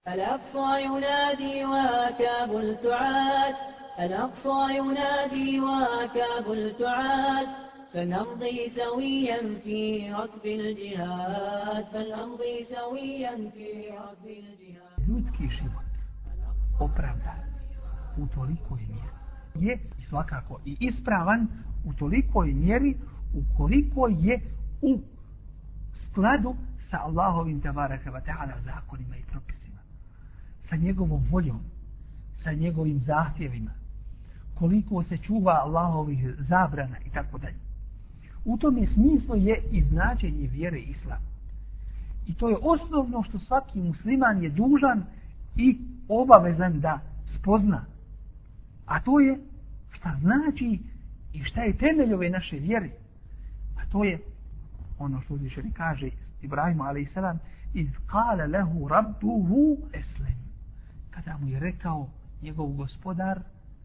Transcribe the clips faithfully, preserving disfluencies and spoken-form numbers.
الأقصى ينادي وكاب التعاد الأقصى ينادي وكاب التعاد فنمضي سويا في ركب الجهاد فنمضي سويا في ركب الجهاد. Ljudski život opravdan u tolikoj mjeri je svakako i ispravan u tolikoj mjeri ukoliko je u skladu sa Allahovim tabaraka wa ta'ala zakonima i propisima, sa njegovom voljom, sa njegovim zahtjevima, koliko se čuva Allahovih zabrana i tako dalje. U tome smislu je i značenje vjere islam. I to je osnovno što svaki musliman je dužan i obavezan da spozna. A to je šta znači i šta je temelj ove naše vjere. A to je ono što uzvišeni kaže Ibrahimu alejhi selam iz qala lahu rabbuhu eslim. Kada mu je rekao njegov gospodar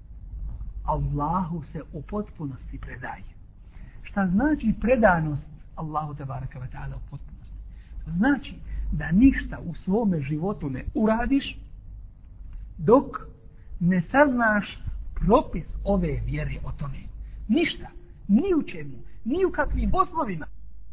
Allahu se u potpunosti predaje. Šta znači predanost Allahu tebaraka wa ta'ala u potpunosti? To znači da ništa u svome životu ne uradiš dok ne saznaš propis ove vjere o tome. Ništa, ni u čemu, ni u kakvim poslovima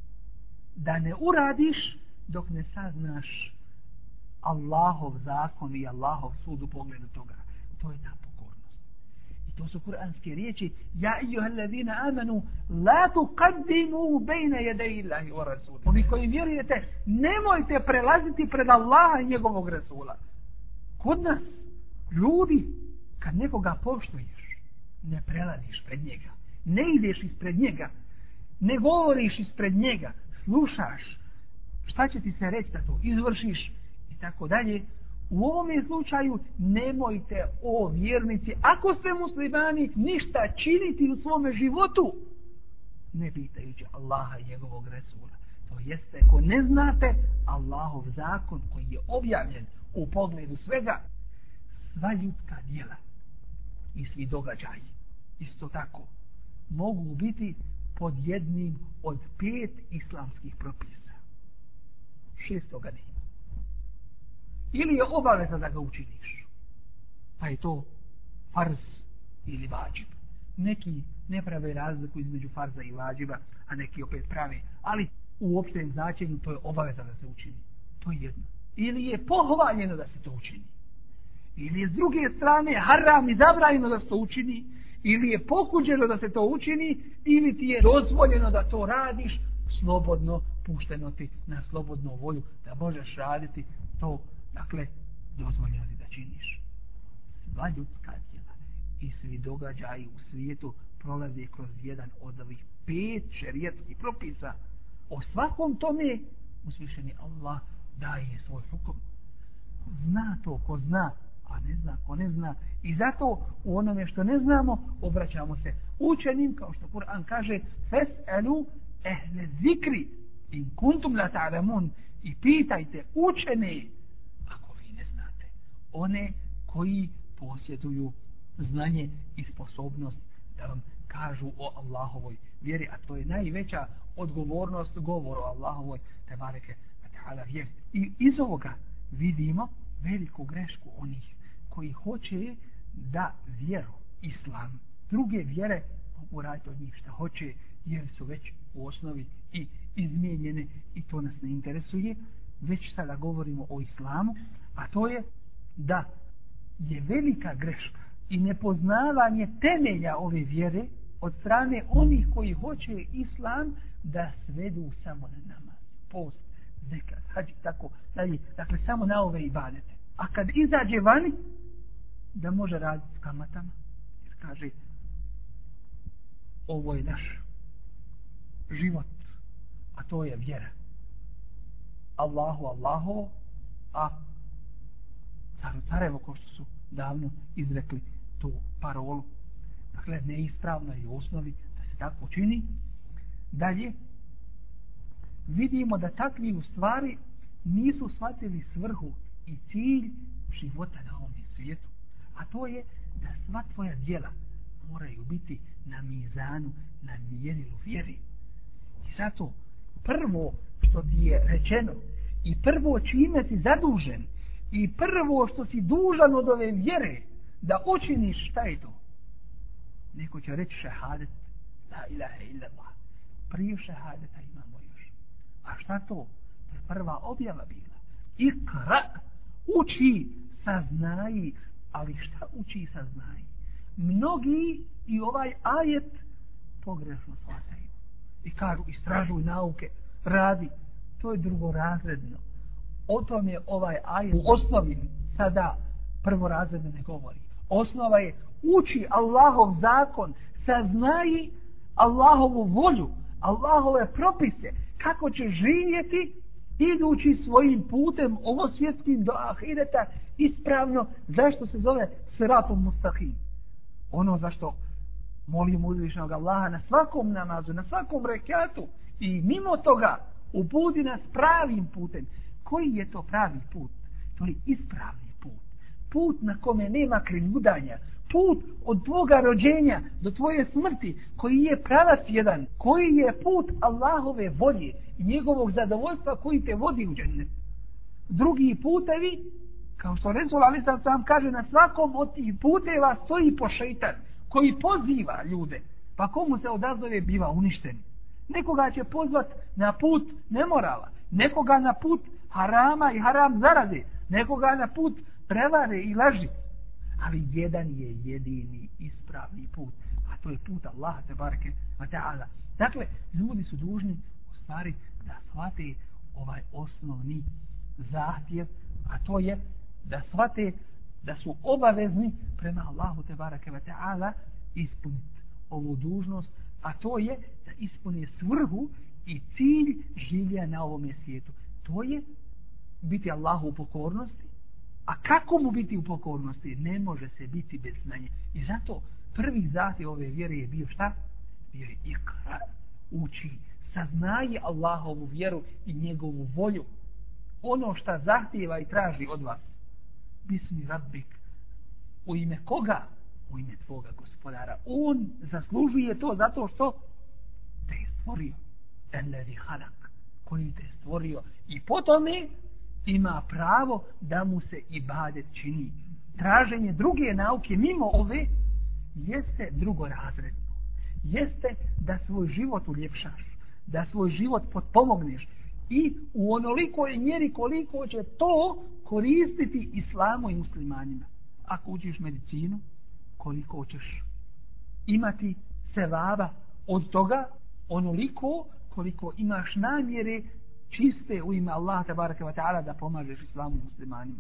da ne uradiš dok ne saznaš Allahov zakon i Allahov sud u pogledu toga. To je ta pokornost. I to su kuranske riječi: Ja ejuhallazina amanu la tuqaddimu bejne jedeji Allahi wa rasuli. Ovi koji vjerujete, nemojte prelaziti pred Allaha i njegovog Rasula. Kod nas ljudi, kad nekoga poštuješ, ne prelaziš pred njega, ne ideš ispred njega, ne govoriš ispred njega, slušaš šta će ti se reći da to izvršiš i tako dalje. U ovome slučaju nemojte, o vjernici, ako ste muslimani, ništa činiti u svome životu ne pitajući Allaha i njegovog Resula. To jeste, ako ne znate Allahov zakon koji je objavljen u pogledu svega, sva ljudska djela i svi događaji isto tako mogu biti pod jednim od pet islamskih propisa. Šestoga nema. Ili je obaveza da ga učiniš, pa je to farz ili vađib. Neki ne prave razliku između farza i vađiba, a neki opet prave, ali u opštem značenju to je obaveza da se učini. To je jedno. Ili je pohvaljeno da se to učini. Ili je s druge strane haram i zabranjeno da se to učini, ili je pokuđeno da se to učini, ili ti je dozvoljeno da to radiš slobodno, pušteno ti na slobodnu volju da možeš raditi to, dakle, dozvoljeno ti da činiš. Sva ljudska djela i svi događaji u svijetu prolaze kroz jedan od ovih pet šerijetskih propisa. O svakom tome uzvišeni Allah daje svoj hukum. Zna to ko zna, a ne zna ko ne zna. I zato u onome što ne znamo obraćamo se učenim, kao što Kur'an kaže: Fes'elu ehle zikri in kuntum la ta'lamun. I pitajte učene ako vi ne znate. One koji posjeduju znanje i sposobnost da vam kažu o Allahovoj vjeri, a to je najveća odgovornost govoru o Allahovoj tebareke ve ta'ala vjeri. I iz ovoga vidimo veliku grešku onih koji hoće da vjeru, islam, druge vjere mogu raditi od njih šta hoće, jer su već u osnovi i izmijenjene i to nas ne interesuje. Već sada govorimo o islamu, a to je da je velika greška i nepoznavanje temelja ove vjere od strane onih koji hoće islam da svedu samo na namaz, post, zekat, hadž, tako dalje, dakle samo na ove ibadete. A kad izađe vani, da može raditi s kamatama, jer kaže ovo je naš život, a to je vjera. Allahu, Allahovo, a caru carevo, ko što su davno izrekli tu parolu. Dakle, neispravno je u osnovi da se tako čini. Dalje, vidimo da takvi u stvari nisu shvatili svrhu i cilj života na ovom svijetu. A to je da sva tvoja djela moraju biti na mizanu, na mjerilu vjeri. I zato prvo što ti je rečeno i prvo čime si zadužen I prvo što si dužan od ove vjere, da učiniš, šta je to? Neko će reći šehadet, la ilaha illallah. Prije šehadeta imamo još. A šta to? To je prva objava bila. Ikra, uči, saznaji. Ali šta uči, saznaji? Mnogi i ovaj ajet pogrešno shvataju. I kažu, istražuj nauke, radi. To je drugorazredno. O tom je ovaj ajet u osnovi sada prvorazredno ne govori. Osnova je uči Allahov zakon, saznaji Allahovu volju, Allahove propise, kako će živjeti idući svojim putem ovosvjetskim do ahireta ispravno. Zašto se zove siratom mustaqim? Ono zašto molimo uzvišenog Allaha na svakom namazu, na svakom rekatu i mimo toga uputi nas pravim putem. Koji je to pravi put? To je ispravni put. Put na kome nema krenudanja. Put od tvoga rođenja do tvoje smrti, koji je pravac jedan, koji je put Allahove volje i njegovog zadovoljstva koji te vodi u džennet. Drugi putevi, kao što Resul Ali sad sam kaže, na svakom od tih puteva stoji po šeitan koji poziva ljude. Pa komu se odazove biva uništen. Nekoga će pozvat na put nemorala, nekoga na put harama i haram zarade, nekoga na put prevare i laži. Ali jedan je jedini ispravni put, a to je put Allaha tebareke ve taala. Dakle, ljudi su dužni u stvari da shvate ovaj osnovni zahtjev, a to je da shvate da su obavezni prema Allahu tebareke ve taala ispuniti ovu dužnost, a to je da ispune svrhu i cilj življenja na ovom svijetu. To je biti Allahu u pokornosti. A kako mu biti u pokornosti? Ne može se biti bez znanja. I zato prvi zahtjev ove vjere je bio šta? Bio je ikra, uči, saznaje Allahovu vjeru i njegovu volju. Ono šta zahtjeva i traži od vas. Bismi rabbik. U ime koga? U ime tvoga gospodara. On zaslužuje to zato što te je stvorio. Ellezi halak, koji te je stvorio. I potom ima pravo da mu se ibadet čini. Traženje druge nauke mimo ove jeste drugorazredno. Jeste da svoj život uljepšaš, da svoj život potpomogneš i u onolikoj mjeri koliko će to koristiti islamu i muslimanima. Ako učiš medicinu, koliko ćeš imati sevaba od toga, onoliko koliko imaš namjere čiste u ime Allaha tebareke ve taala da pomažeš islamu i muslimanima.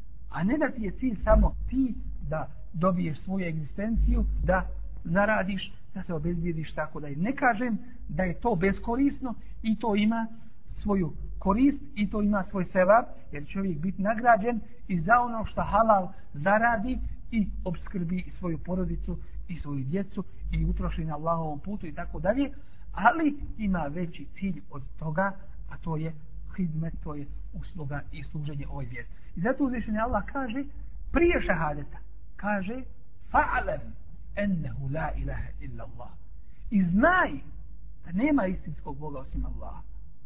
A ne da ti je cilj samo ti da dobiješ svoju egzistenciju, da zaradiš, da se obezbijediš, tako da i ne kažem da je to beskorisno i to ima svoju korist i to ima svoj sevab, jer čovjek biti nagrađen i za ono što halal zaradi i obskrbi svoju porodicu i svoju djecu i utroši na Allahovom putu i tako dalje, ali ima veći cilj od toga, a to je hidmet, to je usluga i služenje ovoj vjeri. I zato uzvišeni Allah kaže, prije šahadeta, kaže, fa'alam ennehu la ilaha illa Allah. I znaj da nema istinskog Boga osim Allaha.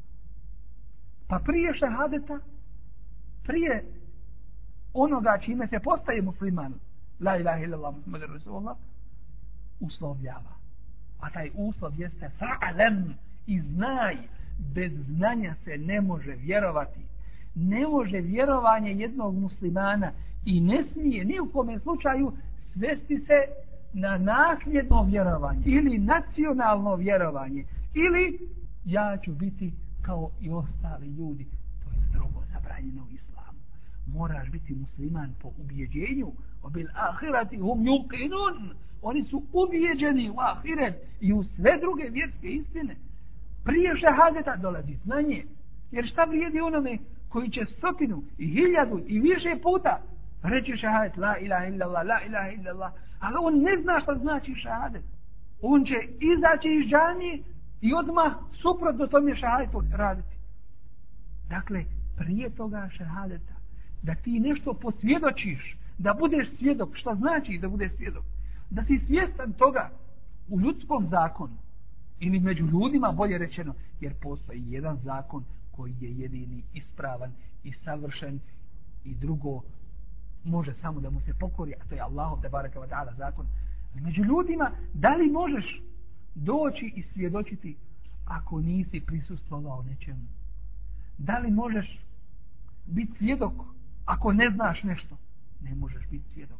Pa prije šahadeta, prije onoga čime se postaje musliman, la ilaha illa Allah, Muhammadur Rasulullah, uslovljava. A taj uslov jeste fa'alam, i znaj, bez znanja se ne može vjerovati. Ne može vjerovanje jednog muslimana i ne smije ni u kome slučaju svesti se na nasljedno vjerovanje ili nacionalno vjerovanje ili ja ću biti kao i ostali ljudi. To je strogo zabranjeno u islamu. Moraš biti musliman po ubjeđenju, bil ahirati hum yuqinun. Oni su ubjeđeni u ahiret i u sve druge vjerske istine. Prije šahadeta dolazi znanje. Jer šta vrijedi onome koji će stotinu i hiljadu i više puta reći šahadet la ilaha illallah, la ilaha illallah, ali on ne zna šta znači šahadet. On će izaći iz džamije i odmah suprotno tome šahadetu raditi. Dakle, prije toga šahadeta, da ti nešto posvjedočiš, da budeš svjedok, šta znači da budeš svjedok? Da si svjestan toga u ljudskom zakonu, ili među ljudima, bolje rečeno, jer postoji jedan zakon koji je jedini ispravan i savršen i drugo može samo da mu se pokori, a to je Allahov te bareke ve taala zakon. Među ljudima, da li možeš doći i svjedočiti ako nisi prisustvovao nečemu? Da li možeš biti svjedok ako ne znaš nešto? Ne možeš biti svjedok.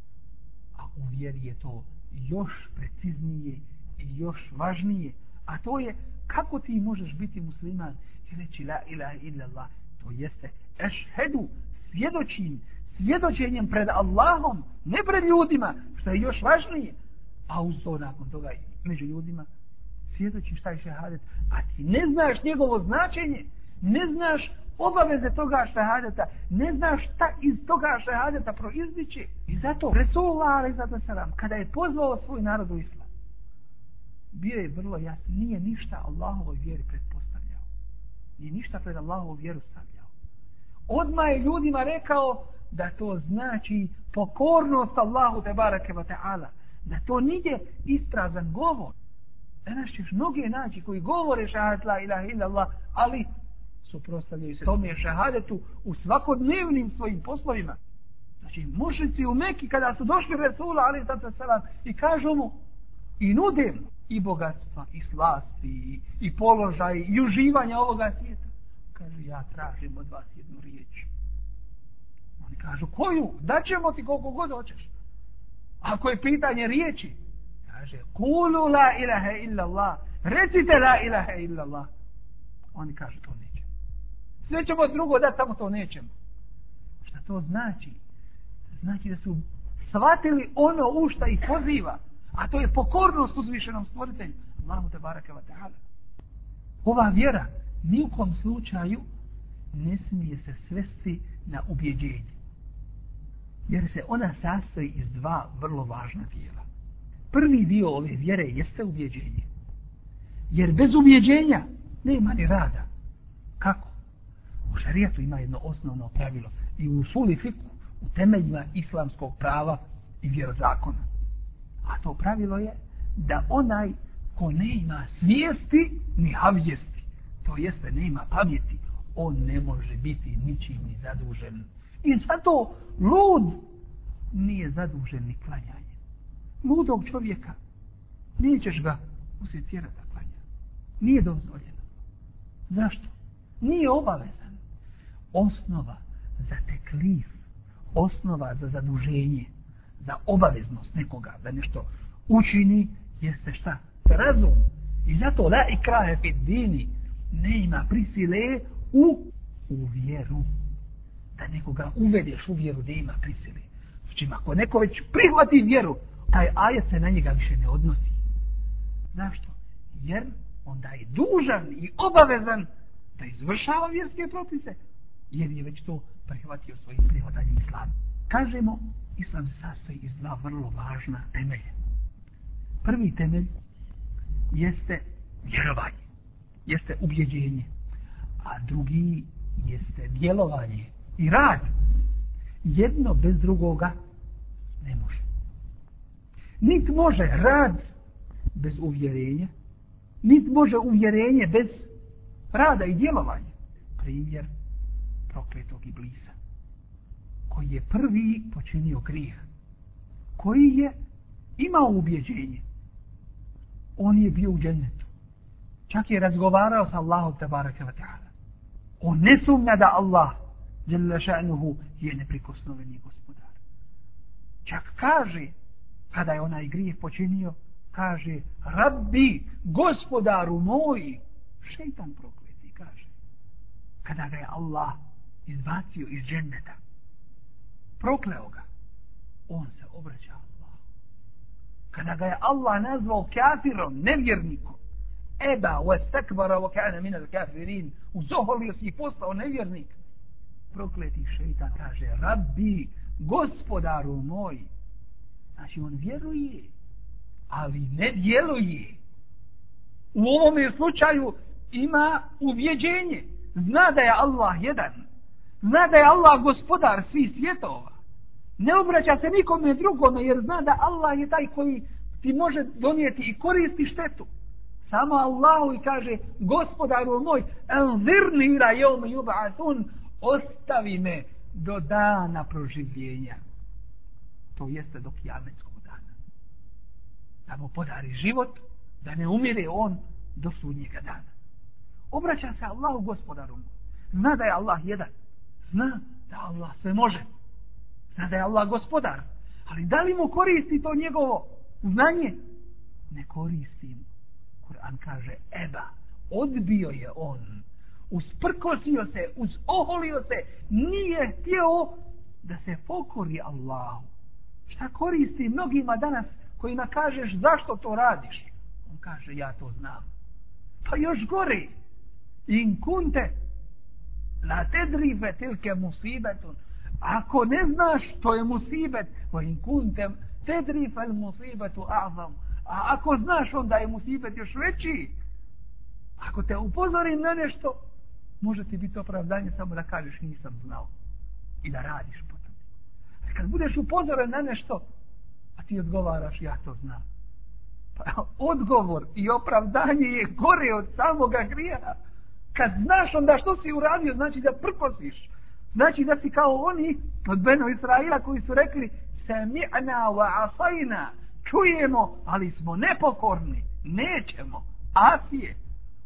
A u vjeri je to još preciznije i još važnije. A to je kako ti možeš biti musliman i reći la ilaha illallah. To jeste ešhedu, svjedočim, svjedočenjem pred Allahom, ne pred ljudima, što je još važnije. A uz to nakon toga među ljudima svjedočiš taj šehadet, a ti ne znaš njegovo značenje, ne znaš obaveze toga šehadeta, ne znaš šta iz toga šehadeta proizdiće. I zato Resulullah alejhi selam kada je pozvao svoj narod u islam, bio je vrlo jasan, nije ništa Allahovoj vjeri pretpostavljao. Nije ništa pred Allahovu vjeru stavljao. Odmah je ljudima rekao da to znači pokornost Allahu te bareke ve taala, da to nije isprazan govor. Danas ćeš mnoge naći koji govore šahadet la ilaha illallah, ali suprotstavljaju se tome šahadetu u svakodnevnim svojim poslovima. Znači, mušrici u Meki kada su došli Resula alejhi selam i kažu mu i nude mu i bogatstva, i slasti, i, i položaj, i uživanja ovoga svijeta. Kažu, ja tražim od vas jednu riječ. Oni kažu, koju? Daćemo ti koliko god hoćeš. Ako je pitanje riječi, kaže, kulu la ilaha illallah, recite la ilaha illallah. Oni kažu, to nećemo. Sve ćemo drugo dati, samo to nećemo. Šta to znači? Znači da su shvatili ono u šta ih poziva, a to je pokornost uzvišenom stvoritelju, Allahu te bareke ve taala. Ova vjera ni u kom slučaju ne smije se svesti na ubjeđenje, jer se ona sastoji iz dva vrlo važna dijela. Prvi dio ove vjere jeste ubjeđenje, jer bez ubjeđenja nema ni rada. Kako? U šarijatu ima jedno osnovno pravilo i u usuli fiku, u temeljima islamskog prava i vjerozakona. A to pravilo je da onaj ko ne ima svijesti ni havjesti, to jeste ne ima pameti, on ne može biti ničim ni zadužen. I zato lud nije zadužen ni klanjanje. Ludog čovjeka nećeš ga usjeti tjerati da klanja. Nije dozvoljeno. Zašto? Nije obavezan. Osnova za teklif, osnova za zaduženje, za obaveznost nekoga da nešto učini, jeste šta? Razum. I zato la ikrahe fid dini, ne ima prisile u, u vjeru. Da nekoga uvedeš u vjeru, da ima prisile. Znači, ako neko već prihvati vjeru, taj ajet se na njega više ne odnosi. Zašto? Jer onda je dužan i obavezan da izvršava vjerske propise, jer je već to prihvatio svojim prihvatanjem islama. Kažemo, islam se sastoji iz dva vrlo važna temelja. Prvi temelj jeste vjerovanje, jeste ubjeđenje, a drugi jeste djelovanje i rad. Jedno bez drugoga ne može. Niti može rad bez uvjerenja, niti može uvjerenje bez rada i djelovanja. Primjer prokletog Iblisa, koji je prvi počinio grijeh, koji je imao ubjeđenje. On je bio u džennetu. Čak je razgovarao sa Allahom te bareke ve taala. On ne sumnja da Allah dželle šanuhu je neprikosnoveni gospodar. Čak kaže, kada je onaj grijeh počinio, kaže, Rabbi, gospodaru moj, šejtan prokleti, kaže. Kada ga je Allah izbacio iz dženneta, prokleo ga, on se obraća Allahu. Kada ga je Allah nazvao kafirom, nevjernikom, eba wa stakbara wa kana min al-kafirin, uzoholio si i postao nevjernik, prokleti šejtan kaže, Rabbi, gospodaru moj. Znači on vjeruje, ali ne djeluje. U ovome slučaju ima uvjeđenje. Zna da je Allah jedan. Zna da je Allah gospodar svih svjetova. Ne obraća se nikome drugome, jer zna da Allah je taj koji ti može donijeti i koristi štetu. Samo Allahu i kaže, gospodaru moj, elzirni ila jevme yub'asun, ostavi me do dana proživljenja. To jeste do kijametskog dana. Da mu podari život, da ne umire on do sudnjega dana. Obraća se Allahu gospodaru. Zna da je Allah jedan. Zna da Allah sve može. Zna da je Allah gospodar. Ali da li mu koristi to njegovo znanje? Ne koristi mu. Kur'an kaže eba. Odbio je on. Usprkosio se, uzoholio se. Nije htio da se pokori Allahu. Šta koristi mnogima danas kojima kažeš zašto to radiš? On kaže ja to znam. Pa još gore. In kunte la tedri fe tilke musibetun. Ako ne znaš to je musibet, wa in kunte tedri fel musibetu a'zam. A ako znaš onda je musibet još veći. Ako te upozorim na nešto, može ti biti opravdanje samo da kažeš nisam znao. I da radiš po tome. Kad budeš upozoren na nešto, a ti odgovaraš ja to znam. Pa odgovor i opravdanje je gore od samoga grijeha. Kad znaš onda što si uradio, znači da prkosiš. Znači da si kao oni od Beno Israila koji su rekli sami'na wa asajna. Čujemo, ali smo nepokorni. Nećemo. Asije.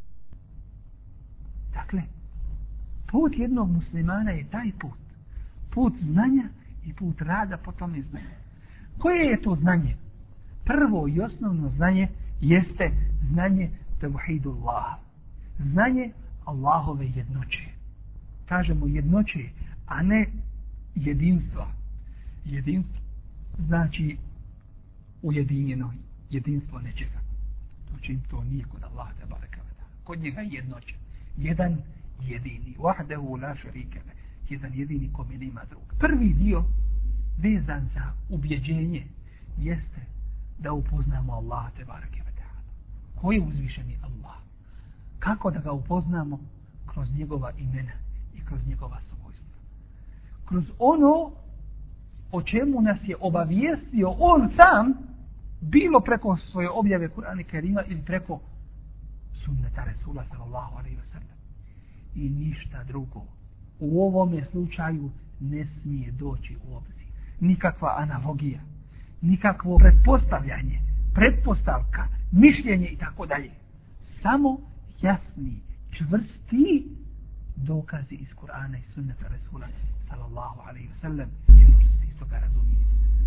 Dakle, put jednog muslimana je taj put. Put znanja i put rada po tome znanja. Koje je to znanje? Prvo i osnovno znanje jeste znanje tevhidullah. Znanje Allahove jednoće. Kažemo jednoće, a ne jedinstva. Jedinstvo znači ujedinjeno jedinstvo nečega. To čim to nije kod Allaha te bareka ve taala. Kod njega jednoća. Jedan jedini. Wahdahu la sharika le. Jedan jedini kome nema drugog. Prvi dio vezan za ubjeđenje jeste da upoznamo Allaha te bareke ve taala. Ko je uzvišeni Allah? Kako da ga upoznamo? Kroz njegova imena i kroz njegova svojstva. Kroz ono o čemu nas je obavijestio on sam, bilo preko svoje objave Kur'ana Kerima ili preko sunneta Resula sallallahu alejhi ve sellem. I ništa drugo u ovome slučaju ne smije doći u obzir. Nikakva analogija, nikakvo pretpostavljanje, pretpostavka, mišljenje i tako dalje. Samo jasni, čvrsti dokazi iz Kur'ana i sunneta Resula sallallahu alejhi ve sellem, jer može se iz toga razumije.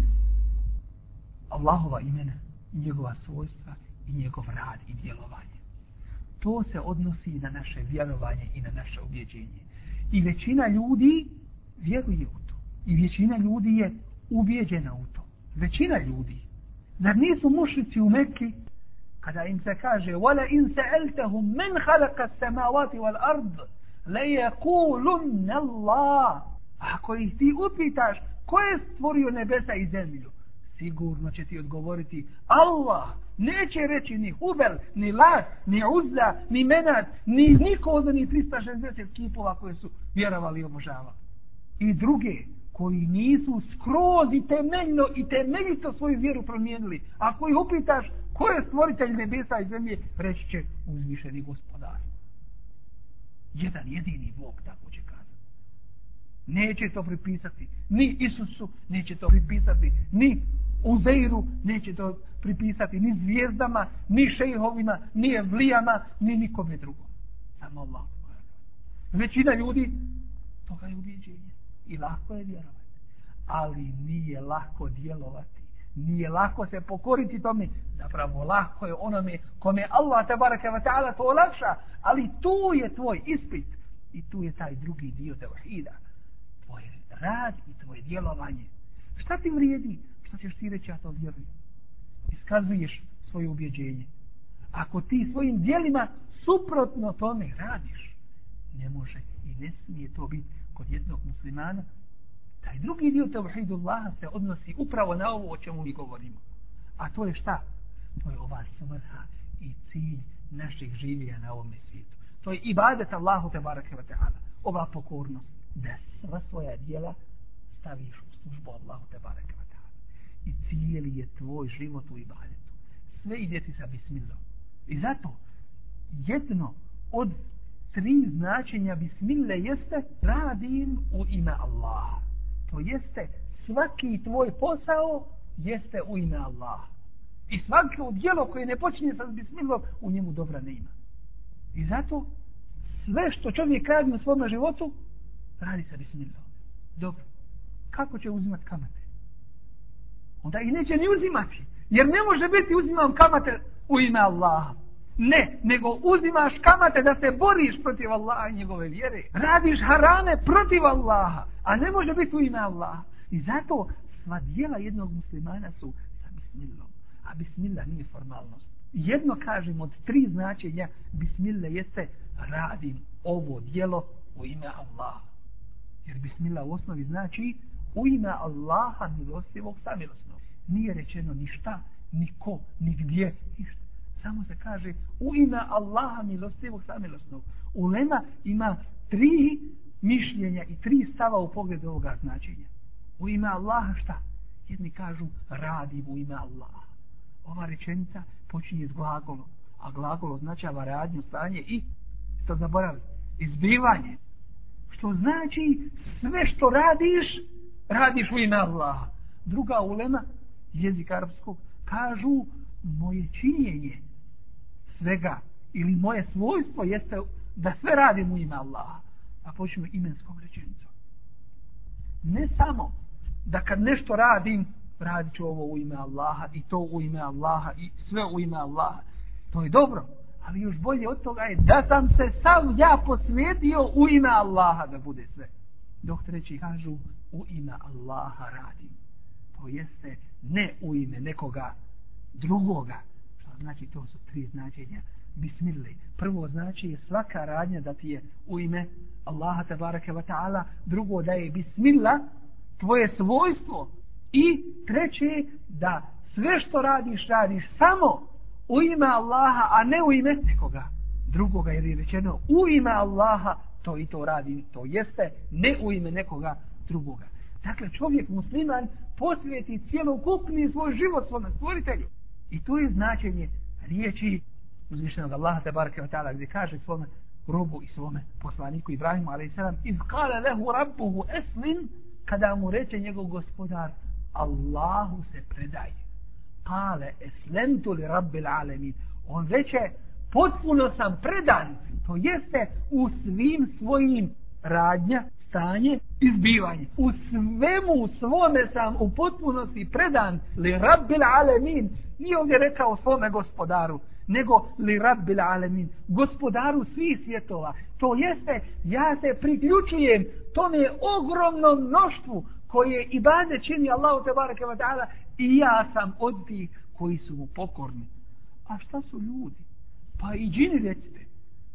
Allahova imena, njegova svojstva i njegov rad i djelovanje. To se odnosi na naše vjerovanje i na naše ubjeđenje. I većina ljudi vjeruje u to. I većina ljudi je ubjeđena u to. Većina ljudi. Zar nisu mušrici u Mekki kada im se kaže وَلَا إِنْ سَأَلْتَهُمْ مَنْ خَلَقَ السَّمَاوَاتِ وَالْأَرْضِ لَيَقُولُنَّ اللَّهِ. Ako ih ti upitaš ko je stvorio nebesa i zemlju, sigurno će ti odgovoriti Allah. Neće reći ni Hubel, ni Lat, ni Uzza, ni Menat, ni niko od onih tristo šezdeset kipova koje su vjerovali i obožavali. I druge koji nisu skroz i temeljno i temeljito svoju vjeru promijenili. Ako ih upitaš ko je stvoritelj nebesa i zemlje, reći će uzvišeni gospodar. Jedan jedini Bog, tako će kazati. Neće to pripisati ni Isusu, neće to pripisati ni Uzeiru, neće to pripisati ni zvijezdama, ni šejhovima, ni evlijama, ni nikome drugom. Samo Allah. Većina ljudi toga je ubjeđenje. I lako je vjerovati. Ali nije lako djelovati. Nije lako se pokoriti tome. Zapravo lako je onome kome Allah tabaraka wa ta'ala to olakša. Ali tu je tvoj ispit. I tu je taj drugi dio tevhida. Tvoj rad i tvoje djelovanje. Šta ti vrijedi? Šta ćeš ti reći, ja to vjerujem? Iskazuješ svoje ubjeđenje. Ako ti svojim djelima suprotno tome radiš, ne može i ne smije to biti kod jednog muslimana. Taj drugi dio tevhidullaha se odnosi upravo na ovo o čemu mi govorimo. A to je šta? To je ova svrha i cilj naših življenja na ovom svijetu. To je ibadet Allahu tebareke ve taala. Ova pokornost. Da sva svoja djela staviš u službu Allahu tebareke ve taala. I cijeli je tvoj život u ibadetu. Sve ide ti sa bismillah. I zato jedno od tri značenja bismile jeste radim u ime Allaha. To jeste svaki tvoj posao jeste u ime Allaha. I svako djelo koje ne počinje sa bismilom, u njemu dobra nema. I zato sve što čovjek radi u svom životu, radi sa bismilom. Dobro. Kako će uzimati kamate? Onda ih neće ni uzimati. Jer ne može biti uzimam kamate u ime Allaha. Ne, nego uzimaš kamate da se boriš protiv Allaha i njegove vjere. Radiš harame protiv Allaha, a ne može biti u ime Allaha. I zato sva djela jednog muslimana su sa bismilom. A bismillah nije formalnost. Jedno kažem od tri značenja bismillah jeste radim ovo djelo u ime Allaha. Jer bismillah u osnovi znači u ime Allaha milostivog samilosnog. Nije rečeno ništa, niko, nigdje, ništa. Samo se kaže u ime Allaha milostivog samilosnog. Ulema ima tri mišljenja i tri stava u pogledu ovoga značenja. U ime Allaha šta? Jedni kažu radim u ime Allaha. Ova rečenica počinje s glagolom, a glagol označava radnju, stanje i, što zaboravi, izbivanje. Što znači sve što radiš, radiš u ime Allaha. Druga ulema, jezik arapskog, kažu moje činjenje svega ili moje svojstvo jeste da sve radim u ime Allaha. A počnemo imenskom rečenicom. Ne samo da kad nešto radim, radit ću ovo u ime Allaha i to u ime Allaha i sve u ime Allaha. To je dobro, ali još bolje od toga je da sam se sam ja posvetio u ime Allaha da bude sve. Dok treći kažu u ime Allaha radim. To jeste ne u ime nekoga drugoga. Što znači to su tri značenja bismillah. Prvo znači je svaka radnja da ti je u ime Allaha tabaraka wa ta'ala. Drugo da je bismillah tvoje svojstvo. I treće da sve što radiš, radiš samo u ime Allaha, a ne u ime nekoga drugoga, jer je rečeno u ime Allaha to i to radim, to jeste ne u ime nekoga drugoga. Dakle, čovjek musliman posvijeti cijelokupni svoj život svome stvoritelju. I to je značenje riječi uzvišenog Allaha tebareke ve taala gdje kaže svome robu i svome poslaniku Ibrahimu alejhi selam iz qala lahu rabbuhu aslim, kada mu reče njegov gospodar Allahu se predaje. Kale eslemtu li rabbil alamin. On reče potpuno sam predan. To jeste u svim svojim radnja, stanje, izbivanje. U svemu svome sam u potpunosti predan li rabbil alamin. Nije ovdje rekao svome gospodaru, nego li rabbil alamin, gospodaru svih svjetova. To jeste, ja se priključujem tome ogromnom mnoštvu koje ibade čini Allahu tebareke ve taala i ja sam od tih koji su mu pokorni. A šta su ljudi? Pa i džini recite.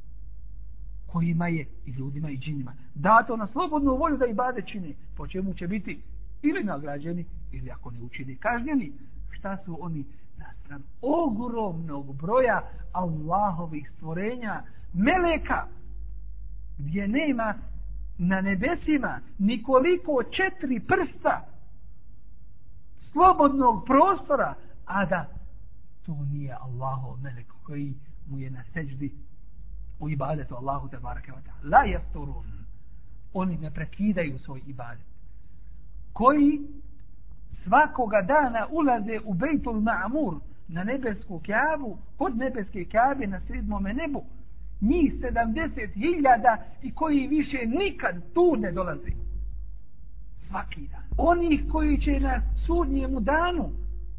Kojima je i ljudima i džinima dato na slobodnu volju da ibade čine, po čemu će biti ili nagrađeni ili ako ne učini kažnjeni. Šta su oni naspram ogromnog broja Allahovih stvorenja, meleka, gdje nema na nebesima nikoliko četiri prsta slobodnog prostora, a da to nije Allahov melek koji mu je na seđdi u ibadetu Allahu tebareke ve taala. La yafturun. Oni ne prekidaju svoj ibadet. Koji svakoga dana ulaze u Bejtul Ma'mur, na nebesku Kjabu, kod nebeske Kjabe na sedmome nebu. Njih sedamdeset hiljada i koji više nikad tu ne dolazi. Svaki dan. Onih koji će na sudnjemu danu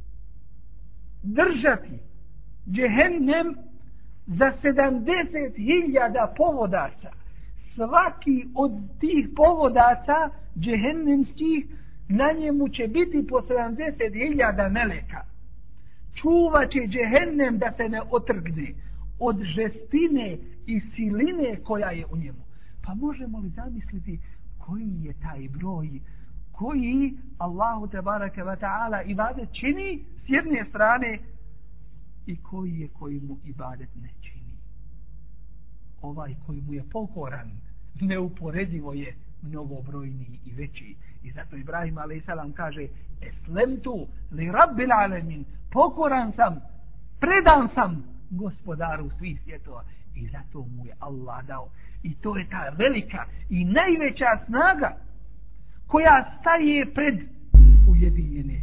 držati džehennem za sedamdeset hiljada povodaca. Svaki od tih povodaca džehennemskih na njemu će biti po sedamdeset hiljada meleka. Čuvat će džehennem da se ne otrgne od žestine i siline koja je u njemu. Pa možemo li zamisliti koji je taj broj koji Allahu tebareke ve taala ibadet čini s jedne strane i koji je koji mu ibadet ne čini. Ovaj koji mu je pokoran neuporedivo je mnogobrojniji i veći. I zato Ibrahim alejhi selam kaže eslemtu li rabbil alamin, pokoran sam, predan sam gospodaru svih svjetova. I zato mu je Allah dao. I to je ta velika i najveća snaga koja staje pred ujedinjene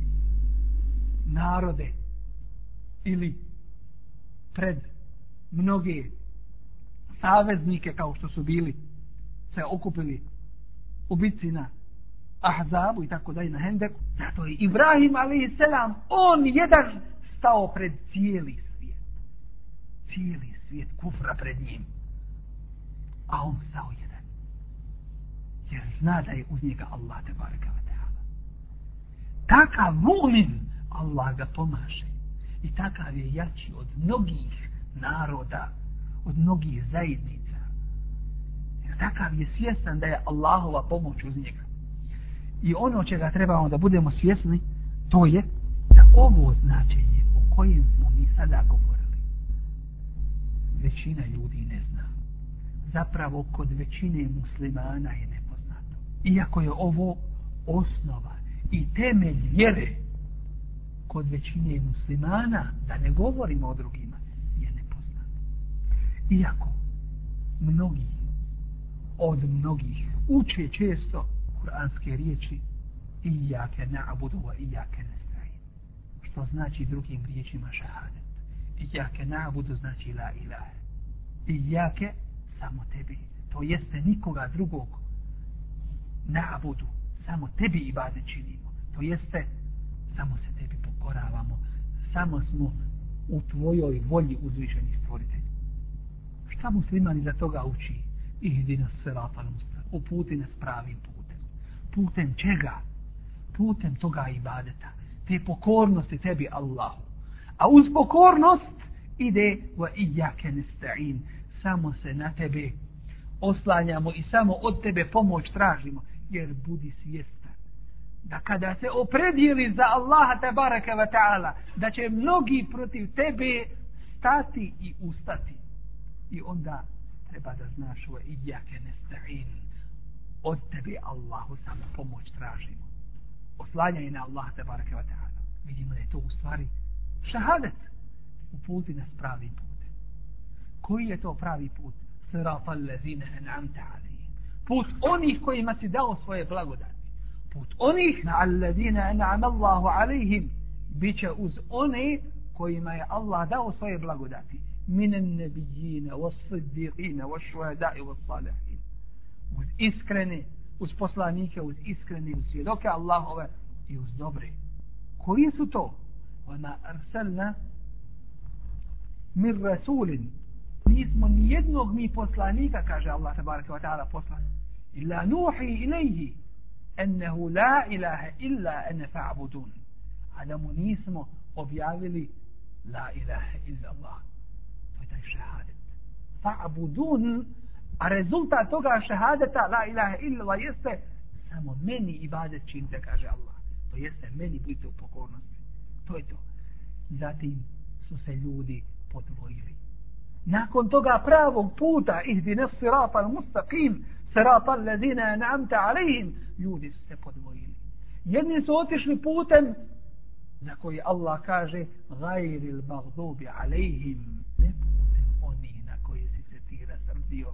narode ili pred mnoge saveznike kao što su bili se okupili u bitci na Ahzabu i tako dalje na Hendeku. Zato je Ibrahim alejhi selam on jedan stao pred cijeli svijet. Cijeli svijet kufra pred njim. A on stao jedan. Jer zna da je uz njega Allah tebareka ve taala. Takav mu'min Allah ga pomaže. I takav je jači od mnogih naroda, od mnogih zajednica. Jer takav je svjestan da je Allahova pomoć uz njega. I ono čega trebamo da budemo svjesni, to je da ovo značenje o kojem smo mi sada govorili, većina ljudi ne zna. Zapravo kod većine muslimana je nepoznato. Iako je ovo osnova i temelj vjere, kod većine muslimana, da ne govorimo o drugima, je nepoznato. Iako mnogi od mnogih uče često kuranske riječi Iyake na'budu wa iyake nasta'in, što znači drugim riječima šahadet. Iyake na'budu znači la ilaha. Iyake samo tebi, to jeste nikoga drugog. Na'budu, samo tebi ibadet činimo, to jeste samo se tebi pokoravamo, samo smo u tvojoj volji uzvišeni stvoritelj. Šta musliman iza toga uči? Ihdina siratal mustaqim, uputi nas pravim putem. Putem čega? Putem toga ibadeta, te pokornosti tebi Allahu. A uz pokornost ide wa iyyake nasta'in, samo se na tebe oslanjamo i samo od tebe pomoć tražimo, jer budi svjestan da kada se opredijeli za Allaha tabaraka wa ta'ala, da će mnogi protiv tebe stati i ustati. I onda treba da znaš wa iyyake nasta'in, od tebe Allahu samo pomoć tražimo. Oslanjaj na Allaha tabaraka wa ta'ala. Vidimo da je to u stvari šahadet. Uputi nas pravim putem. Koji je to pravi put? Siratal ladzina an'amta alejhim. Put onih kojima si dao svoje blagodati. Put onih na alladina an'ama Allahu alejhim, biće uz one kojima je Allah dao svoje blagodati. Minan nabijina, was siddiqina, was shuhada'i, was salihin. Uz iskrene, uz poslanike, uz iskrene, uz svjedoke Allahove i uz dobre. Koji su to? وَمَا أَرْسَلْنَا مِنْ رَسُولٍ, nismo ni jednog mi poslanika, kaže Allah tabaraka wa ta'ala, poslan. إِلَّا نُوحِي إِلَيْهِ أَنَّهُ لَا إِلَهَ إِلَّا أَنَ فَعْبُدُونَ, a da mu nismo objavili la ilaha illa Allah. To je taj šahadet. Fa'budun, a rezultat toga šahadeta la ilaha illa Allah jeste samo meni ibadet činite, kaže Allah. To jeste meni budite u pokornosti. To je to. Zatim su se ljudi podvojili. Nakon toga pravog puta, ihdina siratal mustaqim, siratal ladina an'amta alejhim, ljudi su se podvojili. Jedni su otišli putem za koji Allah kaže gajril magdubi alejhim, ne putem oni na koji si se ti rasrdio.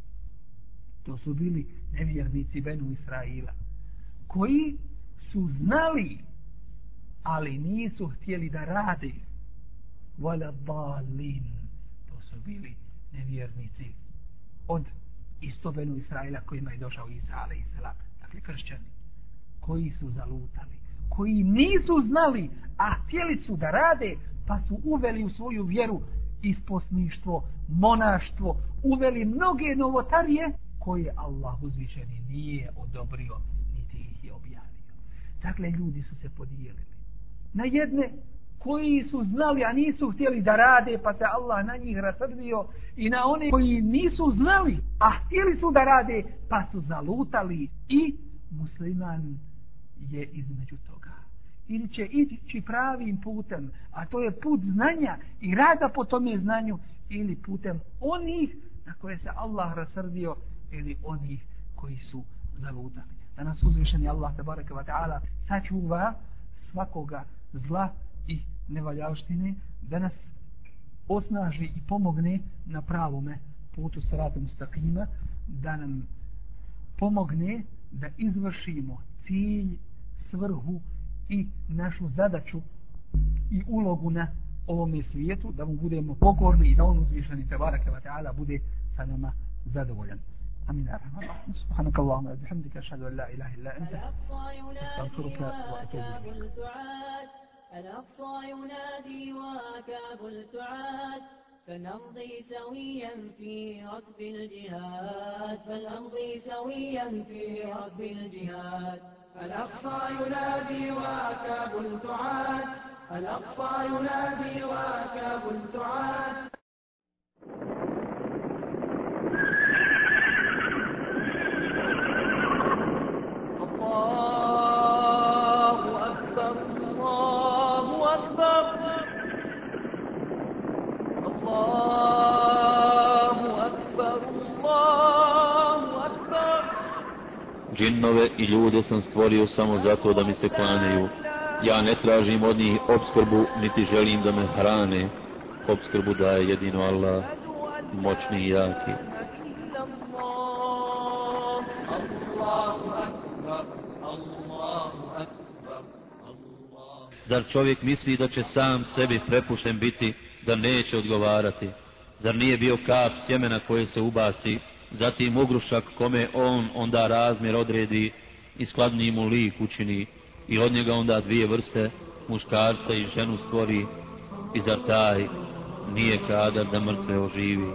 To su bili nevjernici Benu Israila, koji su znali, ali nisu htjeli da rade. Wala dalin, to su bili nevjernici od isto Benu Israila kojima je došao Isa alejhi selam, dakle kršćani, koji su zalutali, koji nisu znali, a htjeli su da rade, pa su uveli u svoju vjeru isposništvo, monaštvo, uveli mnoge novotarije koje Allah uzvišeni nije odobrio, niti ih je objavio. Dakle, ljudi su se podijelili na jedne koji su znali, a nisu htjeli da rade, pa se Allah na njih rasrdio, i na one koji nisu znali, a htjeli su da rade, pa su zalutali, i musliman je između toga. Ili će ići pravim putem, a to je put znanja i rada po tome znanju, ili putem onih na koje se Allah rasrdio, ili onih koji su zalutali. Da nas uzvišeni Allah tabaraka wa ta'ala sačuva svakoga zla i nevaljalštine, da nas osnaži i pomogne na pravome putu sirata mustaqima, da nam pomogne da izvršimo cilj, svrhu i našu zadaću i ulogu na ovome svijetu, da mu budemo pokorni i da on uzvišeni tebareke ve taala bude sa nama zadovoljan. آمين يا رحمن الرحيم سبحانك اللهم وبحمدك أشهد أن لا إله إلا أنت أستغفرك وأتوب إليك. الأقصى ينادي وكاب التعاد فنمضي سويا في ركب الجهاد فنمضي سويا في ركب الجهاد. الأقصى ينادي وكاب التعاد الأقصى ينادي وكاب التعاد. Džinnove i ljude sam stvorio samo zato da mi se klanjaju. Ja ne tražim od njih opskrbu, niti želim da me hrane. Opskrbu daje jedino Allah, moćni i jaki. Zar čovjek misli da će sam sebi prepušten biti, da neće odgovarati? Zar nije bio kap sjemena koje se ubaci, zatim ugrušak kome on onda razmjer odredi i skladniji mu lik učini, i od njega onda dvije vrste, muškarca i ženu stvori, i zar taj nije kadar da mrtve oživi?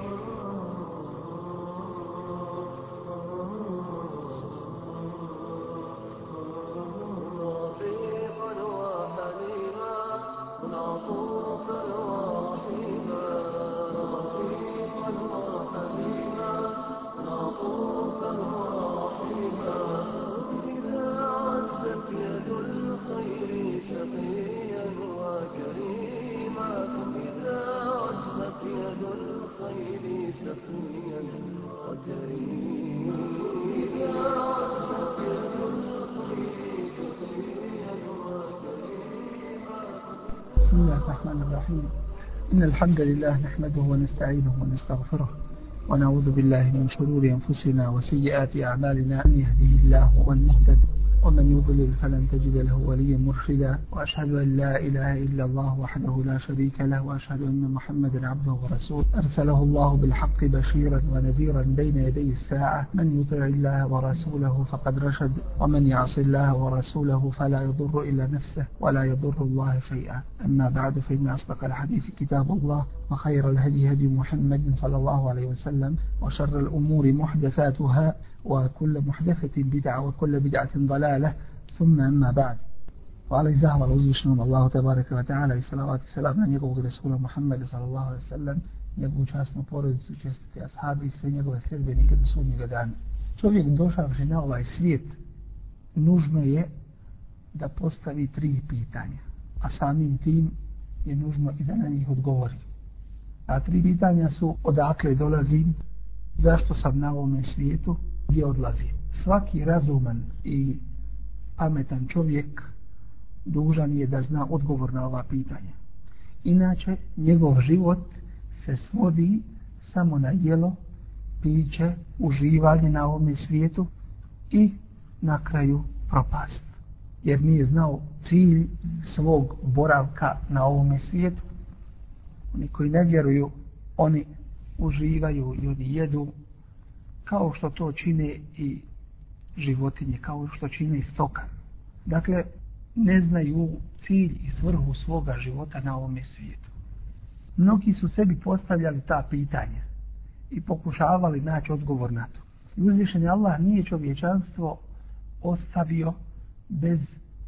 إن الحمد لله نحمده ونستعينه ونستغفره ونعوذ بالله من شرور أنفسنا وسيئات أعمالنا. أن يهده الله هو المهتد ومن يضلل فلن تجد له وليا مرشدا. وأشهد أن لا إله إلا الله وحده لا شريك له وأشهد أن محمدا عبده ورسوله أرسله الله بالحق بشيرا ونذيرا بين يدي الساعة. من يطع الله ورسوله فقد رشد ومن يعص الله ورسوله فلا يضر إلا نفسه ولا يضر الله شيئا. أما بعد فإن أصدق الحديث كتاب الله وخير الهدي هدي محمد صلى الله عليه وسلم وشر الأمور محدثاتها وكل محدثة بدعة وكل بدعة ضلالة ثم أما بعد. وعلى زهر الوزيشنون الله تبارك وتعالى صلوات السلام na njegovog Rasula Muhammeda sallallahu alejhi ve sellem, njegovu časnu porodicu, čestite ashabi i sve njegove sljedbenike do sudnjega dana. Čovjek došavši na ovaj svijet nužno je da postavi tri pitanja, a samim tim je nužno i da na njih odgovori. A tri pitanja su: odakle dolazim, zašto sam na ovome svijetu, gdje odlazim. Svaki razuman i pametan čovjek dužan je da zna odgovor na ova pitanja. Inače, njegov život se svodi samo na jelo, piće, uživanje na ovome svijetu i na kraju propast. Jer nije znao cilj svog boravka na ovome svijetu. Oni koji ne vjeruju, oni uživaju i oni jedu kao što to čine i životinje, kao što čine i stoka. Dakle, ne znaju cilj i svrhu svoga života na ovome svijetu. Mnogi su sebi postavljali ta pitanja i pokušavali naći odgovor na to. I uzvišeni Allah nije čovječanstvo ostavio bez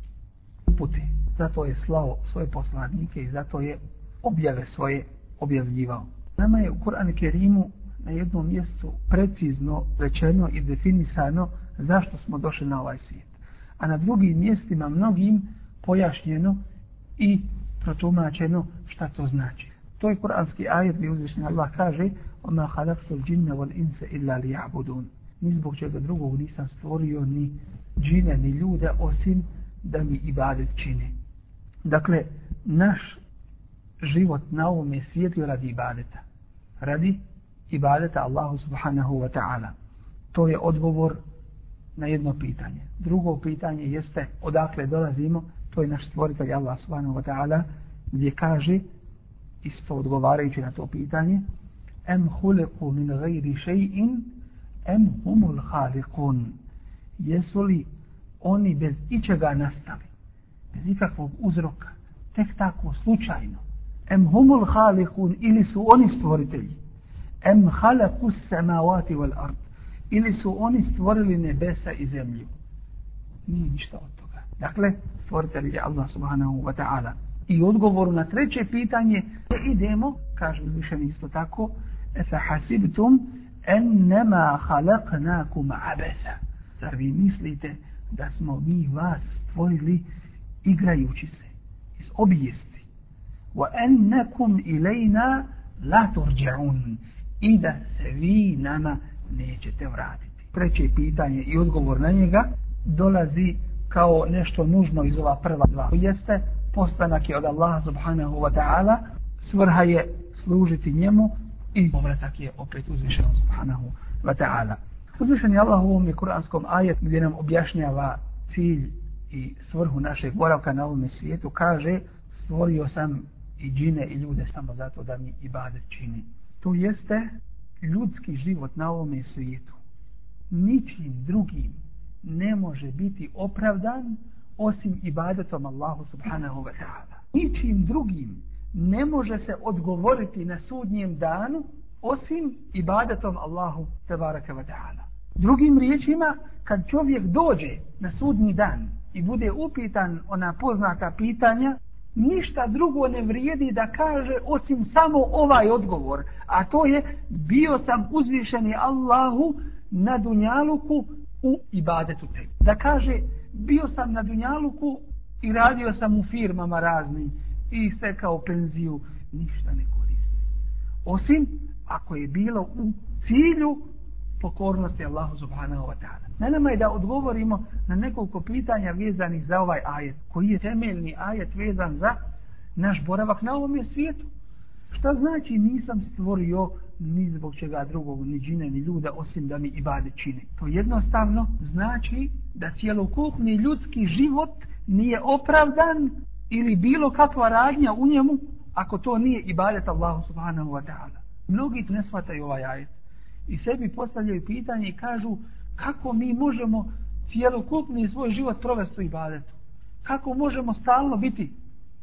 upute. Zato je slao svoje poslanike i zato je objave svoje objavljivao. Nama je u Kur'anu Kerimu na jednom mjestu precizno rečeno i definisano zašto smo došli na ovaj svijet. A na drugim mjestima mnogim pojašnjeno i protumačeno šta to znači. To je kuranski ajet gdje uzvišeni Allah kaže: وَمَا خَلَقْتُ الْجِنَّ وَالْإِنسَ إِلَّا لِيَعْبُدُونَ. Ni zbog čega drugog nisam stvorio ni džine ni ljude osim da mi ibadet čine. Dakle, naš život na ovome svijetu radi ibadeta. Radi ibadeta Allahu subhanahu wa ta'ala. To je odgovor na jedno pitanje. Drugo pitanje jeste odakle dolazimo. To je naš stvoritelj Allah subhanahu wa ta'ala gdje kaže, isto odgovarajući na to pitanje, em huliku min gajri še'in em humul halikun. Jesu li oni bez ičega nastali, bez ikakvog uzroka, tek tako slučajno? Em humul halikun, ili su oni stvoritelji? Em halaku samavati wal ard, ili su oni stvorili nebesa i zemlju? Nije ništa od toga. Dakle, stvoritelj je Allah subhanahu wa ta'ala. I odgovoru na treće pitanje idemo, kaže uzvišeni isto tako, efa hasibtum ennema halaknakum abesa. Zar vi mislite da smo mi vas stvorili igrajući se iz obijesti? Wa ennekum ilajna la turđa'un, i da se vi nama nećete vratiti. Treće pitanje i odgovor na njega dolazi kao nešto nužno iz ova prva dva. Jeste, postanak je od Allaha subhanahu wa ta'ala, svrha je služiti njemu i povratak je opet uzvišenom subhanahu wa ta'ala. Uzvišen je Allah u ovom kuranskom ajetu gdje nam objašnjava cilj i svrhu našeg boravka na ovom svijetu, kaže: stvorio sam i džine i ljude samo zato da mi ibadet čini. To jeste, ljudski život na ovom svijetu ničim drugim ne može biti opravdan osim ibadetom Allahu subhanahu wa ta'ala. Ničim drugim ne može se odgovoriti na sudnjem danu osim ibadetom Allahu tebaraka wa ta'ala. Drugim riječima, kad čovjek dođe na sudnji dan i bude upitan ona poznata pitanja, ništa drugo ne vrijedi da kaže osim samo ovaj odgovor, a to je: bio sam uzvišeni Allahu na dunjaluku u ibadetu tebi. Da kaže: bio sam na dunjaluku i radio sam u firmama raznim i stekao penziju, ništa ne koristi. Osim ako je bilo u cilju pokornosti Allahu subhanahu wa ta'ala. Na nama je da odgovorimo na nekoliko pitanja vezanih za ovaj ajet, koji je temeljni ajet vezan za naš boravak na ovom svijetu. Šta znači nisam stvorio ni zbog čega drugog, ni džine, ni ljuda, osim da mi ibadet čini? To jednostavno znači da cjelokupni ljudski život nije opravdan ili bilo kakva radnja u njemu ako to nije ibadet Allahu subhanahu wa ta'ala. Mnogi ne shvataju ovaj ajet i sebi postavljaju pitanje i kažu: kako mi možemo cjelokupni svoj život provesti u ibadetu? Kako možemo stalno biti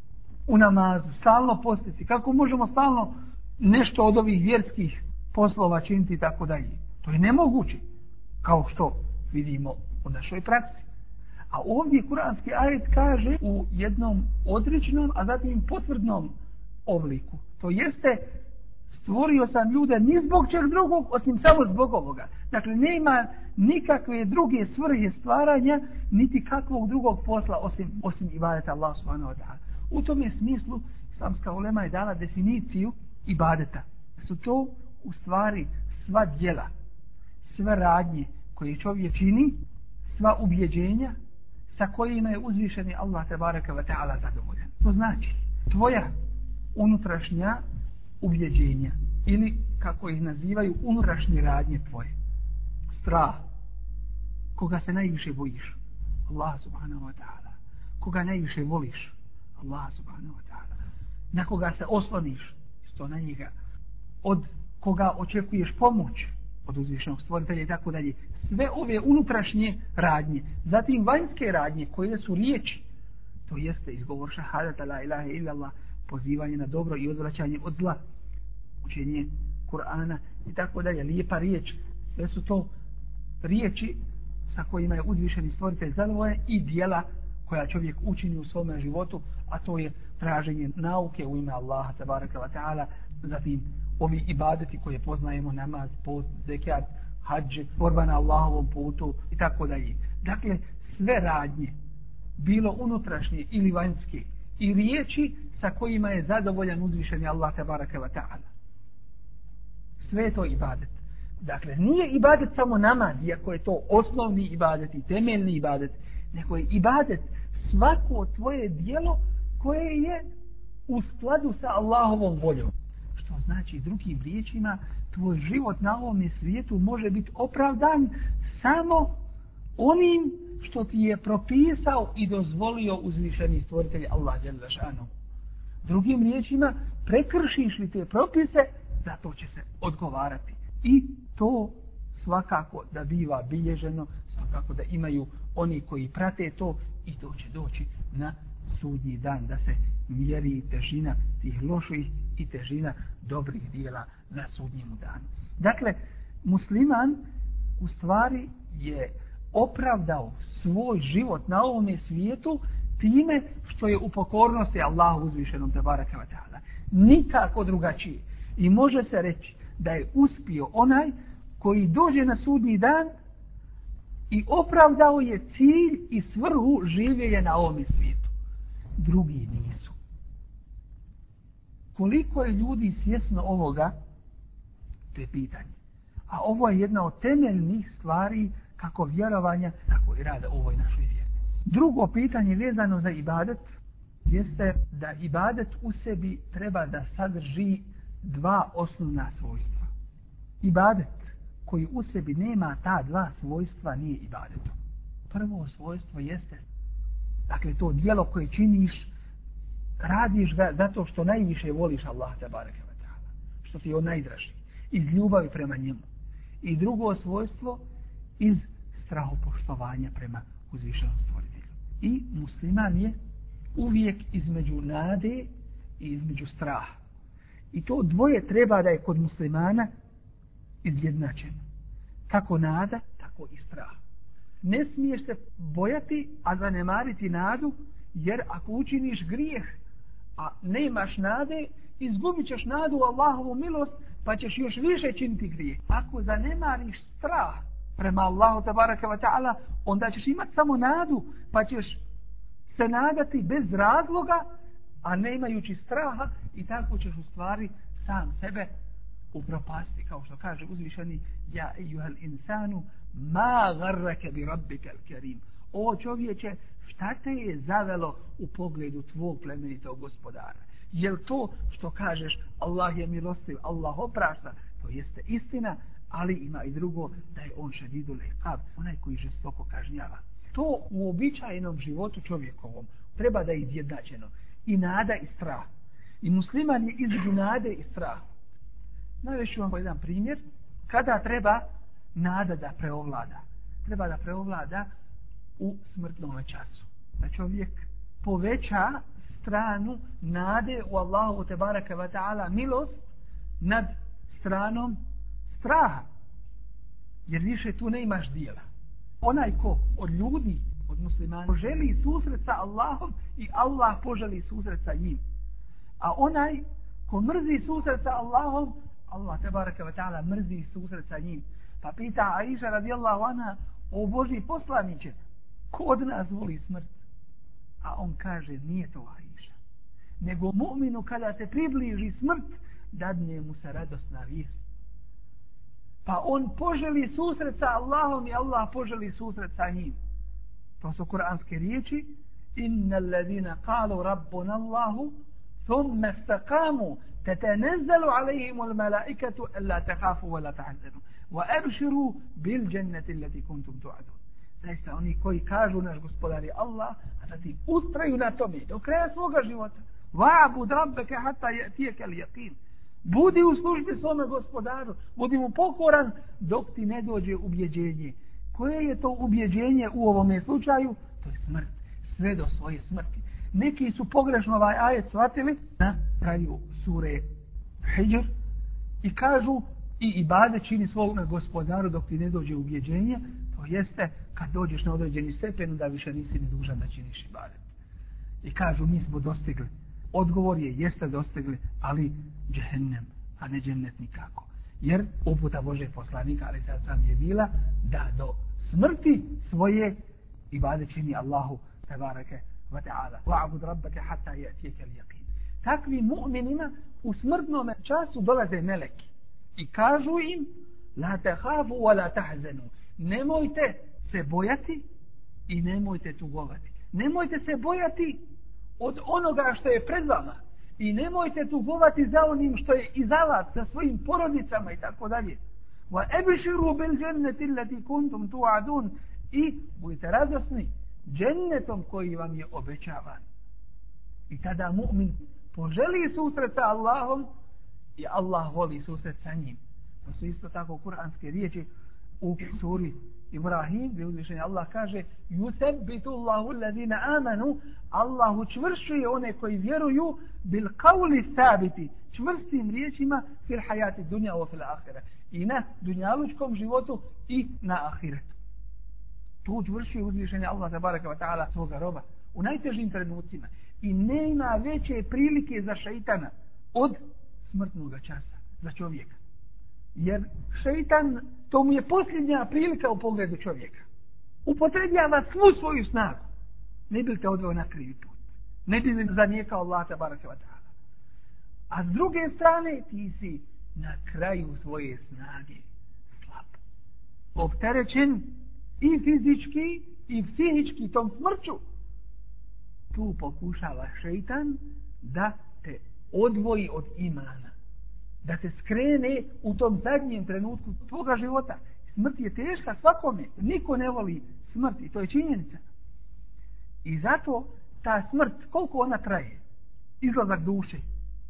u namazu, stalno postiti? Kako možemo stalno nešto od ovih vjerskih poslova činiti i tako dalje? To je nemoguće, kao što vidimo u našoj praksi. A ovdje kuranski ajet kaže u jednom odričnom, a zatim potvrdnom obliku. To jeste, stvorio sam ljude ni zbog čeg drugog osim samo zbog ovoga. Dakle, nema nikakve druge svrhe stvaranja niti kakvog drugog posla osim, osim ibadeta Allah subhanahu wa ta'ala. U tom je smislu islamska ulema je dala definiciju ibadeta. Su to u stvari sva djela, sve radnje koje čovjek čini, sva ubjeđenja sa kojima je uzvišeni Allah tebaraka wa ta'ala zadovoljan. To znači tvoja unutrašnja ubjeđenja ili kako ih nazivaju unutrašnje radnje tvoje. Strah. Koga se najviše bojiš? Allah subhanahu wa ta'ala. Koga najviše voliš? Allah subhanahu wa ta'ala. Na koga se osloniš? Isto na njega. Od koga očekuješ pomoć? Od uzvišenog stvoritelja i tako dalje. Sve ove unutrašnje radnje. Zatim vanjske radnje koje su riječi. To jeste izgovor šahadata la ilaha illallah, pozivanje na dobro i odvraćanje od zla, učenje Kur'ana i tako dalje, lijepa riječ. Sve su to riječi sa kojima je uzvišeni stvoritelj zadovoljan i djela koja čovjek učini u svom životu, a to je traženje nauke u ime Allaha tabaraka wa ta'ala, zatim ovi ibadeti koje poznajemo, namaz, post, zekat, hadž, borba na Allahovom putu i tako dalje. Dakle, sve radnje, bilo unutrašnje ili vanjske, i riječi sa kojima je zadovoljan uzvišeni Allah tabaraka wa ta'ala. Sve je to ibadet. Dakle, nije ibadet samo namaz, iako je to osnovni ibadet i temeljni ibadet, nego je ibadet svako tvoje dijelo koje je u skladu sa Allahovom voljom. Što znači drugim riječima, tvoj život na ovom svijetu može biti opravdan samo onim što ti je propisao i dozvolio uzvišeni stvoritelj Allah dželle šanuhu. Drugim riječima, prekršiš li te propise, za to će se odgovarati. I to svakako da biva bilježeno, svakako da imaju oni koji prate to i to će doći na sudnji dan da se mjeri težina tih loših i težina dobrih dijela na sudnjemu danu. Dakle, musliman u stvari je opravdao svoj život na ovome svijetu time što je u pokornosti Allahu uzvišenom te baraka ve taala. Nikako drugačije. I može se reći da je uspio onaj koji dođe na sudnji dan i opravdao je cilj i svrhu življenja na ovome svijetu. Drugi nisu. Koliko je ljudi svjesno ovoga, to je pitanje. A ovo je jedna od temeljnih stvari kako vjerovanja, tako i rada u ovoj našoj vjeri. Drugo pitanje vezano za ibadet jeste da ibadet u sebi treba da sadrži dva osnovna svojstva. Ibadet koji u sebi nema ta dva svojstva nije ibadetom. Prvo svojstvo jeste, dakle to djelo koje činiš, radiš ga zato što najviše voliš Allah te bareke ve taala, što ti je on najdraži, iz ljubavi prema njemu. I drugo svojstvo iz strahopoštovanja prema uzvišenom stvoritelju. I musliman je uvijek između nade i između straha. I to dvoje treba da je kod muslimana izjednačeno. Kako nada, tako i strah. Ne smiješ se bojati, a zanemariti nadu, jer ako učiniš grijeh, a nemaš nade, izgubit ćeš nadu u Allahovu milost, pa ćeš još više činiti grijeh. Ako zanemariš strah prema Allahu tabaraka wa ta'ala, onda ćeš imati samo nadu, pa ćeš se nadati bez razloga, a nemajući straha, i tako ćeš u stvari sam sebe upropasti, kao što kaže uzvišeni: ja ejuhel insanu ma garrake bi rabbika al-karim. O čovječe, šta te je zavelo u pogledu tvog plemenitog gospodara? Jel to što kažeš Allah je milostiv, Allah oprašta, to jeste istina, ali ima i drugo, da je on šedidul iqab, onaj koji žestoko kažnjava. To u običajnom životu čovjekovom treba da je izjednačeno. I nada i strah. I musliman je između nade i straha. Navešću vam jedan primjer. Kada treba nada da preovlada? Treba da preovlada u smrtnom času. Da čovjek poveća stranu nade u Allahu te baraka wa ta'ala milost nad stranom straha. Jer više tu ne imaš dijela. Onaj ko od ljudi, od muslimana, želi susret sa Allahom i Allah poželi susret sa njim. A onaj ko mrzi susret sa Allahom, Allah tebareke ve taala mrzi susret sa njim. Pa pita Aisha radijallahu anha: o Božji poslaniče, ko od nas voli smrt? A on kaže: nije to Aisha, nego mu'minu kada se približi smrt, dadne mu se radosna vijest. Pa on poželi susret sa Allahom i Allah poželi susret sa njim. To su kuranske riječi: innal ladina qalu rabbuna Allahu thumma istaqamu tatanazzalu alayhim al malaikatu alla takhafu wa la tahzanu wa abshiru bil jannati allati kuntum tu'adun. Zaista oni koji kažu naš gospodar je Allah, a zatim ustraju na tome do kraja svoga života. Wa'bud rabbaka hatta ya'tiyaka al yaqin. Budi u službi svome gospodaru, budi mu pokoran dok ti ne dođe ubjeđenje. Koje je to ubjeđenje u ovome slučaju? To je smrt. Sve do svoje smrti. Neki su pogrešno ovaj ajet shvatili na kraju sure Hijr i kažu: i ibade čini svog gospodaru dok ti ne dođe ubjeđenje. To jeste kad dođeš na određeni stepen da više nisi ni dužan da činiš ibadet. I kažu: mi smo dostigli. Odgovor je: jeste dostigli, ali džehennem, a ne džennet nikako. Jer uputa Božeg poslanika, ali sad sam je bila da do smrti svoje ibade čini Allahu tebareke wa ta'ala. Wa'bud rabbaka hatta ya'tiyaka al-yaqin. Takvim mu'minima u smrtnom času dolaze meleki i kažu im: la takhafu wa la tahzanu. Nemojte se bojati i nemojte tugovati. Nemojte se bojati od onoga što je pred vama I nemojte tugovati za onim što je iza vas, sa svojim porodicama i tako dalje. Wa ebširu bil dženneti lati kuntum tu'adun. I budite radosni džennetom koji vam je obećavan. I tada mu'min poželi susret sa Allahom i Allah voli susret sa njim. To su isto tako kuranske riječi u suri Ibrahim, gdje uzvišenje Allah kaže yusabbitu Allahu alladhina amanu, Allah učvršćuje one koji vjeruju bil qawli sabiti, čvrstim riječima fil hayati dunya wa fil akhirah, i na dunjalučkom životu i na ahiretu. To učvršćuje uzvišenje Allah tabaraka wa ta'ala svoga roba u najtežim trenucima. I nema veće prilike za šeitana od smrtnog časa za čovjeka. Jer šeitan, to mu je posljednja prilika u pogledu čovjeka. Upotrebljava svu svoju snagu. Ne bi te odveo na krivi put. Ne bi li zanijekao Allah tabaraka wa ta'ala. A s druge strane ti si na kraju svoje snage slab. Opterećen i fizički i psihički tom smrću. Tu pokušava šeitan da te odvoji od imana. Da te skrene u tom zadnjem trenutku tvoga života. Smrt je teška svakome. Niko ne voli smrt i to je činjenica. I zato ta smrt, koliko ona traje? Izlazak duše.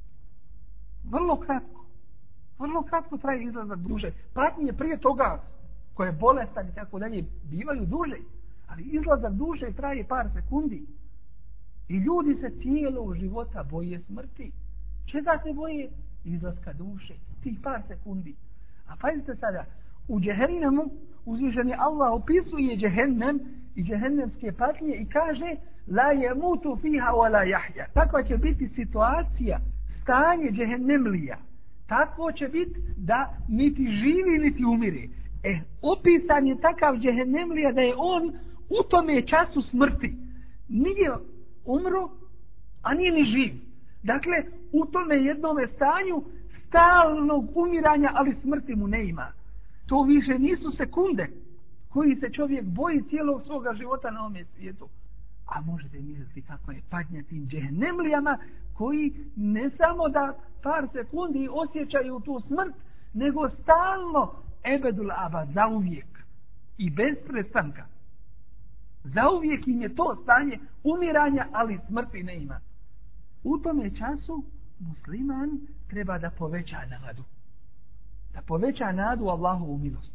Vrlo kratko. Vrlo kratko traje izlazak duše. Patnje prije toga, koje bolestan i tako dalje, bivaju duže. Ali izlazak duše traje par sekundi. I ljudi se cijelog života boje smrti. Čega se boje? Izlaska duše. Tih par sekundi. A pazite sada, u džehennemu uzvišeni Allah opisuje džehennem i džehennemske patnje i kaže la yamutu fiha wa la yahya. Takva će biti situacija, stanje džehennemlija. Takvo će biti da niti živi niti umire. E, opisan je takav džehennemlija da je on u tome času smrti. Nije umro, a nije ni živ. Dakle, u tome jednome stanju stalnog umiranja, ali smrti mu ne ima. To više nisu sekunde koji se čovjek boji cijelog svoga života na ovome svijetu. A možete misliti kako je patnja tim džehennemlijama koji ne samo da par sekundi osjećaju tu smrt, nego stalno ebedul abad, zauvijek i bez prestanka. Zauvijek im je to stanje umiranja, ali smrti ne ima. U tome času musliman treba da poveća nadu. Da poveća nadu Allahovu milost.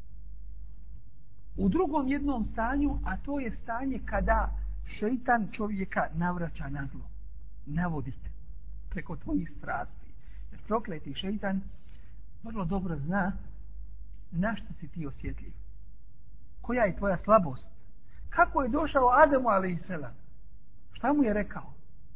U drugom jednom stanju, a to je stanje kada šeitan čovjeka navraća na zlo. Navodite preko tvojih strasti. Jer prokleti šeitan vrlo dobro zna na što si ti osjetljiv. Koja je tvoja slabost? Kako je došao Adamu alejselam? Šta mu je rekao?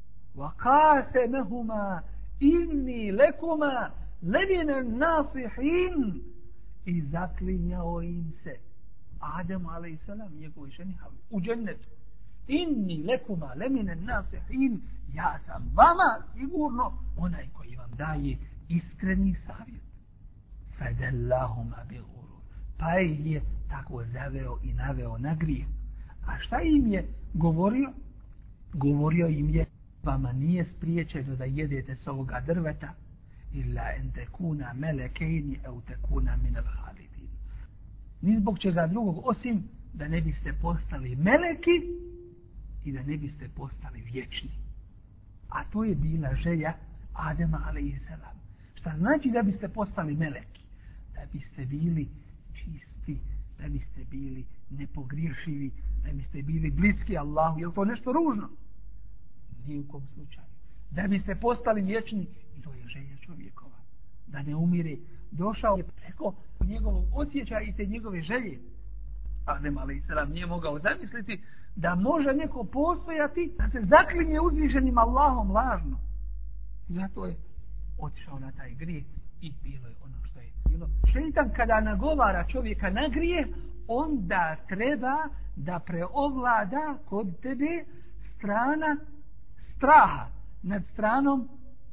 وَقَاسَمَهُمَا إِنِّي لَكُمَا لَمِنَ النَّاصِحِينَ. I zaklinjao im se Adamu alejselam, njegovoj ženi Havi, u džennetu. Inni lekuma lemine nasihin, ja sam vama sigurno onaj koji vam daje iskreni savjet. Fadallahuma bi ghurur. Pa je tako zaveo i naveo na grijeh. A šta im je govorio? Govorio im je, vama nije spriječeno da jedete s ovoga drveta, illa en tekuna melekejni au tekuna minel halidin. Ni zbog čega drugog, osim da ne biste postali meleki i da ne biste postali vječni. A to je bila želja Adema alejselam. Šta znači da biste postali meleki? Da biste bili čisti, da biste bili nepogriješivi, da biste bili bliski Allahu. Je li to nešto ružno? Ni u kom slučaju. Da biste postali vječni, i to je želja čovjekova. Da ne umire. Došao je preko njegovog osjećaja i te njegove želje. Adem alejselam nije mogao zamisliti da može neko postojati, da se zaklinje uzvišenim Allahom lažno. Zato je otišao na taj grijeh i bilo je ono što je bilo. Šeitan kada nagovara čovjeka na grijeh, onda treba da preovlada kod tebe strana straha nad stranom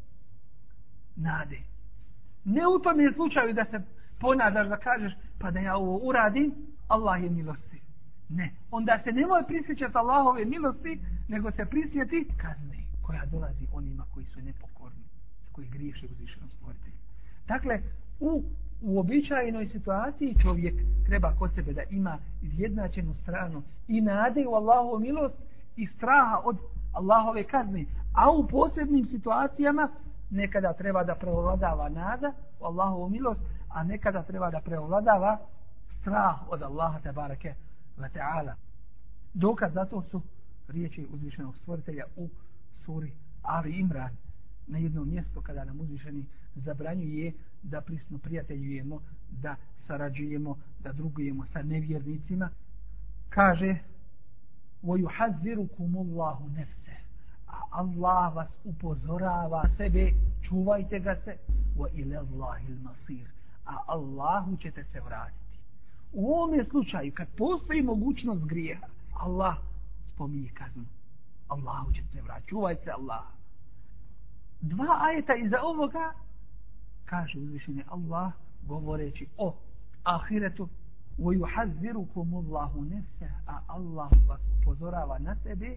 nade. Ne u tom je slučaju da se ponadaš da kažeš pa da ja ovo uradim, Allah je milostiv. Ne. Onda se nemoj prisjećati Allahove milosti, nego se prisjeti kazne koja dolazi onima koji su nepokorni, koji griješe uzvišenom stvoritelju. Dakle, u uobičajenoj situaciji čovjek treba kod sebe da ima izjednačenu stranu i nade u Allahovu milost i straha od Allahove kazne. A u posebnim situacijama nekada treba da prevladava nada u Allahovu milost, a nekada treba da prevladava strah od Allaha tebareke ve taala. Dokaz za to su riječi uzvišenog stvoritelja u suri Ali Imran, na jednom mjestu kada nam uzvišeni zabranjuje da prisno prijateljujemo, da sarađujemo, da drugujemo sa nevjernicima. Kaže: وَيُحَذِّرُكُمُ اللَّهُ نَفْسَهُ, a Allah vas upozorava sebe, čuvajte ga se, وَإِلَى اللَّهِ الْمَصِيرُ, a Allahu ćete se vratiti. U ovom slučaju, kad postoji mogućnost grijeha, Allah spominje kaznu. Allahu ćete se vratiti, čuvajte se Allaha. Dva ajeta iza ovoga kaže uzvišeni Allah govoreći o ahiretu: وَيُحَذِّرُكُمُ اللَّهُ نَفْسَهُ, a Allah vas upozorava na sebe,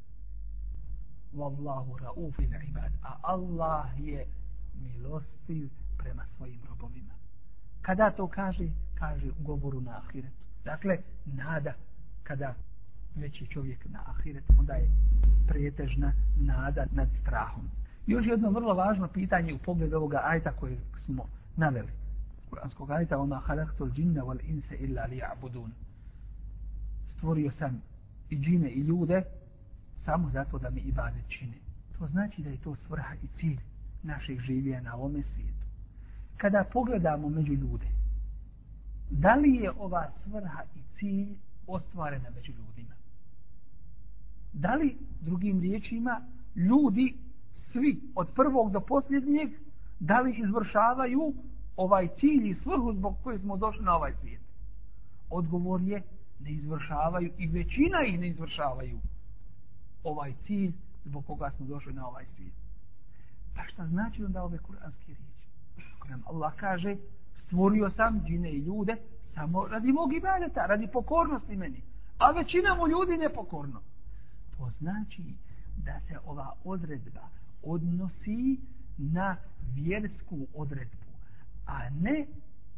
وَاللَّهُ رَؤُوفٌ بِالْعِبَادِ, a Allah je milostiv prema svojim robovima. Kada to kaže? Kaže u govoru na ahiretu. Dakle, nada, kada već je čovjek na ahiretu, onda je pretežna nada nad strahom. Još jedno vrlo važno pitanje u pogledu ovoga ajeta koje smo naveli. Kuranskog ajeta: وَمَا خَلَقْتُ الْجِنَّ وَالْإِنسَ إِلَّا لِيَعْبُدُونَ. Stvorio sam i džine i ljude samo zato da mi ibadet čine. To znači da je to svrha i cilj našeg življenja na ovome svijetu. Kada pogledamo među ljude, da li je ova svrha i cilj ostvarena među ljudima? Da li, drugim riječima, ljudi svi od prvog do posljednjeg, da li izvršavaju ovaj cilj i svrhu zbog koje smo došli na ovaj svijet? Odgovor je: ne izvršavaju, i većina ih ne izvršavaju ovaj cilj zbog koga smo došli na ovaj svijet. Pa šta znači onda ove kuranske riječi? Ako nam Allah kaže: stvorio sam džine i ljude samo radi mog ibadeta, radi pokornosti meni, a većina mu ljudi nepokorno. To znači da se ova odredba odnosi na vjersku odredbu, a ne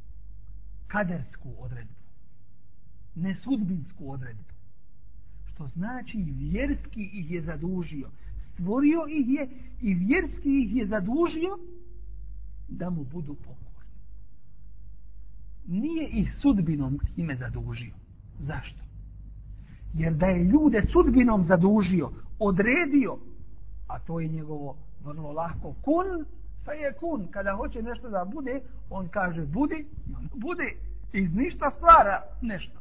kadersku odredbu, ne sudbinsku odredbu. Što znači vjerski ih je zadužio, stvorio ih je i vjerski ih je zadužio da mu budu pokorni. Nije ih sudbinom time zadužio. Zašto? Jer da je ljude sudbinom zadužio, odredio, a to je njegovo vrlo lahko kun fe je kun, kada hoće nešto da bude, on kaže budi i on bude, iz ništa stvara nešto.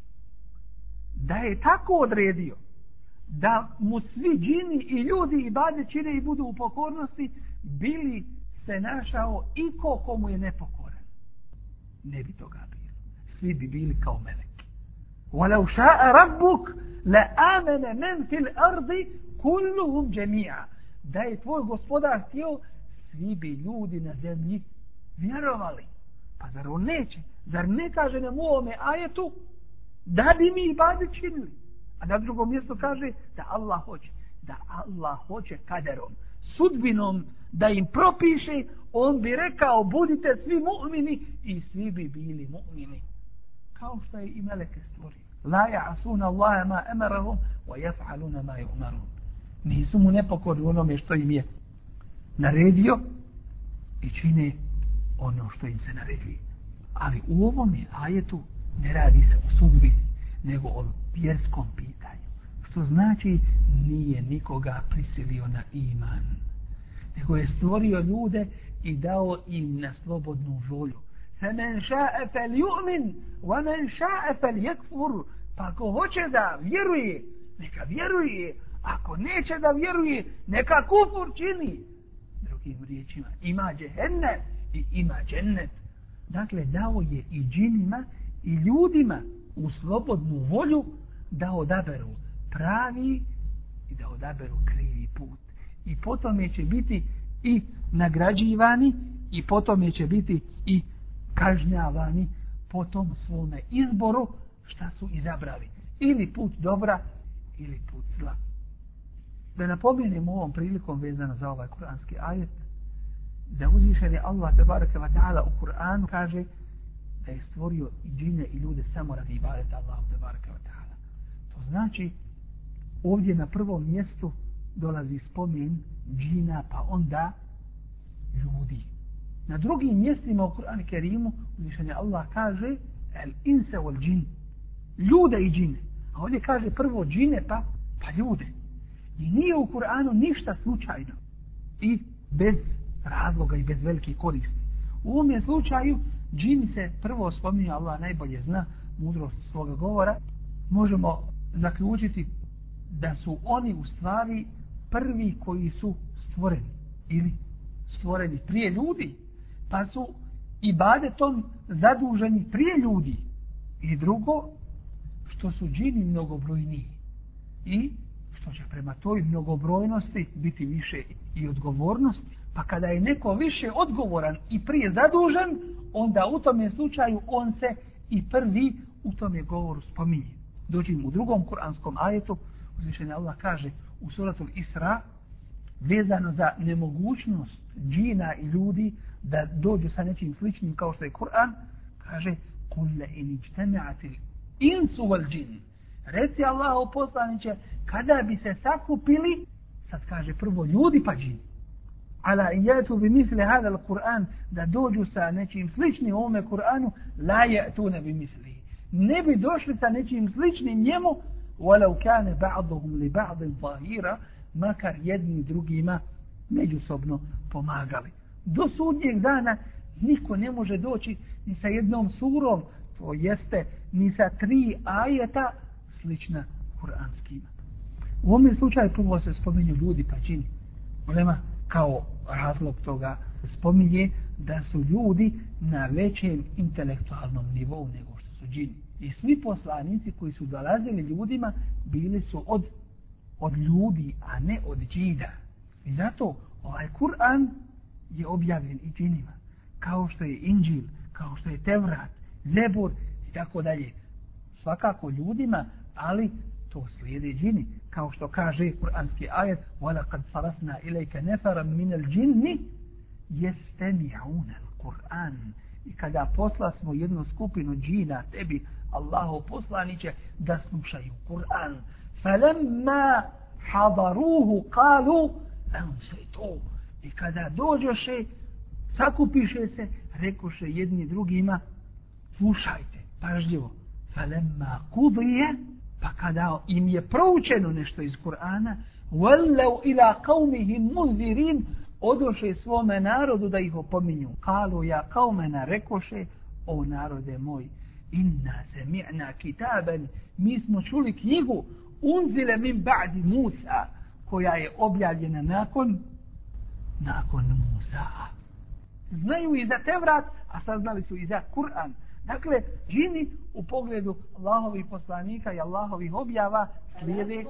Da je tako odredio da mu svi džini i ljudi ibadet čine i budu u pokornosti, bili se našao iko komu je nepokoran. Ne bi toga bilo. Svi bi bili kao meleki. وَلَوْ شَاءَ رَبُّكَ لَآمَنَ مَنْ فِي الْأَرْضِ كُلُّهُمْ جَمِيعًا. Da je tvoj gospodar htio, svi bi ljudi na zemlji vjerovali. Pa zar on neće? Zar ne kaže nam u ovome ajetu da bi mi ibadet činili? A na drugom mjestu kaže da Allah hoće. Da Allah hoće kaderom, sudbinom, da im propiše, on bi rekao budite svi mu'mini i svi bi bili mu'mini. Kao što je i meleke stvorio. La ja'asuna Allaha ma amarahum wa yaf'aluna ma yu'marun. Nisu mu nepokorni onome što im je naredio i čine ono što im se naredio. Ali u ovom ajetu ne radi se o sudbini, nego o vjerskom pitanju. Što znači nije nikoga prisilio na iman, nego je stvorio ljude i dao im na slobodnu volju. فَمَنْ شَاءَ فَلْيُؤْمِنْ وَمَنْ شَاءَ فَلْيَكْفُرُ. Pa ako hoće da vjeruje, neka vjeruje. Ako neće da vjeruje, neka kufur čini. Drugim riječima, ima džehennem i ima džennet. Dakle, dao je i džinima i ljudima u slobodnu volju da odaberu pravi i da odaberu krivi put. I potom će biti i nagrađivani i potom će biti i kažnjavani po tom svome izboru šta su izabrali. Ili put dobra ili put zla. Da napomenemo ovom prilikom vezano za ovaj kuranski ajet, da uzvišeni Allah tebareke ve taala u Kur'anu kaže da je stvorio i džine i ljude samo radi ibadeta Allahu tebareke ve taala. To znači ovdje na prvom mjestu dolazi spomen džina, pa onda ljudi. Na drugim mjestima u Kur'anu Kerimu uzvišeni Allah kaže el insa wal džin, ljude i džine. A ovdje kaže prvo džine pa, pa ljude. I nije u Kur'anu ništa slučajno i bez razloga i bez velike koristi. U ovom slučaju džini se prvo spominje, Allah najbolje zna mudrost svoga govora. Možemo zaključiti da su oni u stvari prvi koji su stvoreni ili stvoreni prije ljudi, pa su ibadetom zaduženi prije ljudi. I drugo, što su džini mnogobrojniji i što će prema toj mnogobrojnosti biti više i odgovornosti. Pa kada je neko više odgovoran i prije zadužen, onda u tome slučaju on se i prvi u tome govoru spominje. Dođim u drugom kuranskom ajetu, uzvišeni Allah kaže u suratul Isra, vezano za nemogućnost džina i ljudi da dođu sa nečim sličnim kao što je Kur'an, kaže kulle in ijtama'atil insu wal džin. Reci Allahu poslaniče, kada bi se sakupili, sad kaže prvo ljudi pa džini, ala ijatu bi misli hada al-Kur'an, da dođu sa nečim sličnim ovome Kur'anu, la ja'tuna bi misli. Ne bi došli sa nečim sličnim njemu, walau kane ba'duhum li ba'din zahira, makar jedni drugima međusobno pomagali. Do sudnjeg dana niko ne može doći ni sa jednom surom, to jeste ni sa tri ajeta slična kuranskima. U ovom slučaju prvo se spominju ljudi pa džini. Ulema kao razlog toga spominje da su ljudi na većem intelektualnom nivou nego što su džini. I svi poslanici koji su dolazili ljudima bili su od, od ljudi, a ne od džina. I zato ovaj Kur'an je objavljen i džinima. Kao što je Inđil, kao što je Tevrat, Zebur i tako dalje. Svakako ljudima, ali to slijede džini. Kao što kaže kuranski ajet وَلَقَدْ صَرَفْنَا إِلَيْكَ نَفَرًا مِنَ الْجِنِّ يَسْتَمِعُونَ الْقُرْآنِ. I kada posla smo jednu skupinu džina tebi, Allahu poslaniće, da slušaju Kur'an. فَلَمَّا حَضَرُوهُ قَالُوا أَنْسَيْتُوا. I kada dođoše, sakupiše se, rekoše jedni drugima, slušajte, pažljivo. فَلَمَّا قُضِيَ. Pa kada im je proučeno nešto iz Kur'ana, وَلَّوْ إِلَىٰ قَوْمِهِمْ مُنْذِرِينَ, odoše svome narodu da ih opominju. Kalu ja kaumena, rekoše, o narode moj, inna sami'na kitaban, mi smo čuli knjigu, unzile min ba'di Musa, koja je objavljena nakon, nakon Musa. Znaju i za Tevrat, a saznali su i za Kur'an. Dakle, džini u pogledu Allahovih poslanika i Allahovih objava slijede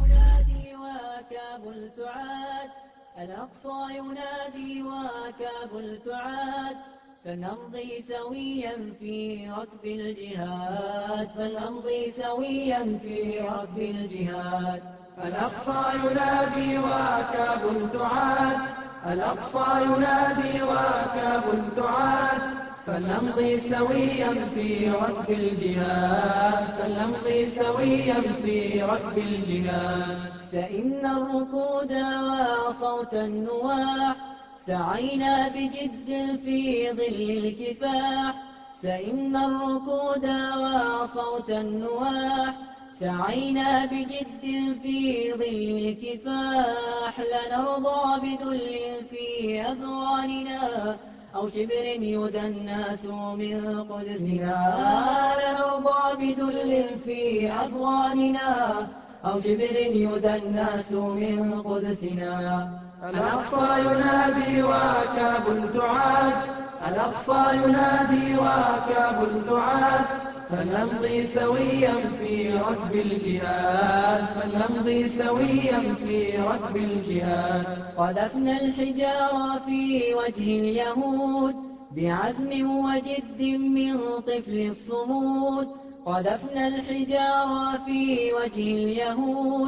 الأقصى ينادي وكاب التعاد فنمضي سويا في ركب الجهاد فنمضي سويا في ركب الجهاد الأقصى ينادي وكاب التعاد الأقصى ينادي وكاب التعاد فلنمضي سويا في ركب الجهاد فلنمضي سويا في ركب الجهاد فإن الركود وصوت النواح سعينا بجد في ظل الكفاح فإن الركود وصوت النواح سعينا بجد في ظل الكفاح لنرضى بدل في أذواننا أو شبر يدنس من قدسنا لنرضى بدل في أذواننا أو جبر يدنس من قدسنا الأقصى ينادي وكاب التعاد الأقصى ينادي وكاب التعاد فلنمضي سويا في ركب الجهاد فلنمضي سويا في ركب الجهاد قذفنا الحجار في وجه اليهود بعزم وجد من طفل الصمود قذفنا الحجار في وجه اليهود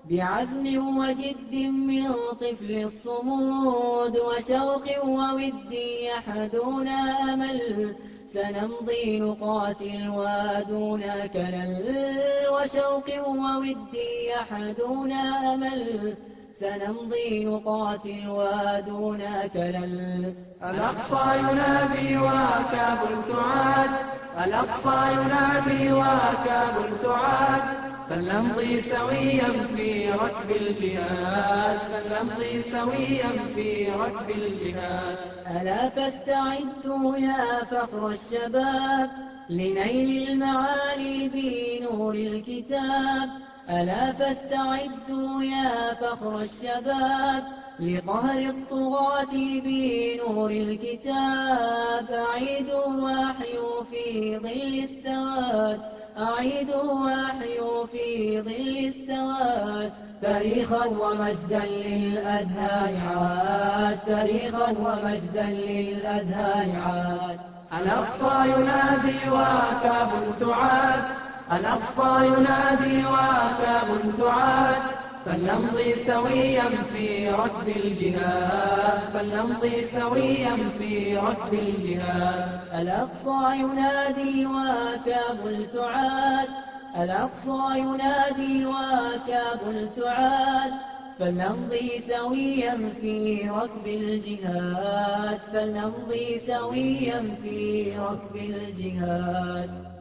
بعزم وجد من طفل الصمود وشوق وود يحدونا أمل سنمضي نقاتل ودون كلل وشوق وود يحدونا أمل سنمضي نقاتل ودون كلل الأقصى ينادي وكابل تعاد الأقصى ينادي وكابل تعاد فلنمضي سويا في ركب الجهاد فلنمضي سويا في ركب الجهاد ألا فاستعدوا يا فخر الشباب لنيل المعالي بنور الكتاب ألا فاستعدوا يا فخر الشباب لقهر الطغاة بنور الكتاب أعيدوا واحيوا في ظل السواد أعيدوا واحيوا في ظل السواد تاريخا ومجدا للأذهان عاد تاريخا ومجدا للأذهان عاد الأقصى ينادي وكابل تعاد الأقصى ينادي وكابل تعاد فلنمضي سويا في ركب الجهاد فلنمضي سويا في ركب الجهاد الأقصى ينادي وكابل تعاد الأقصى ينادي وكابل تعاد فلنمضي سويا في ركب الجهاد فلنمضي سويا في ركب الجهاد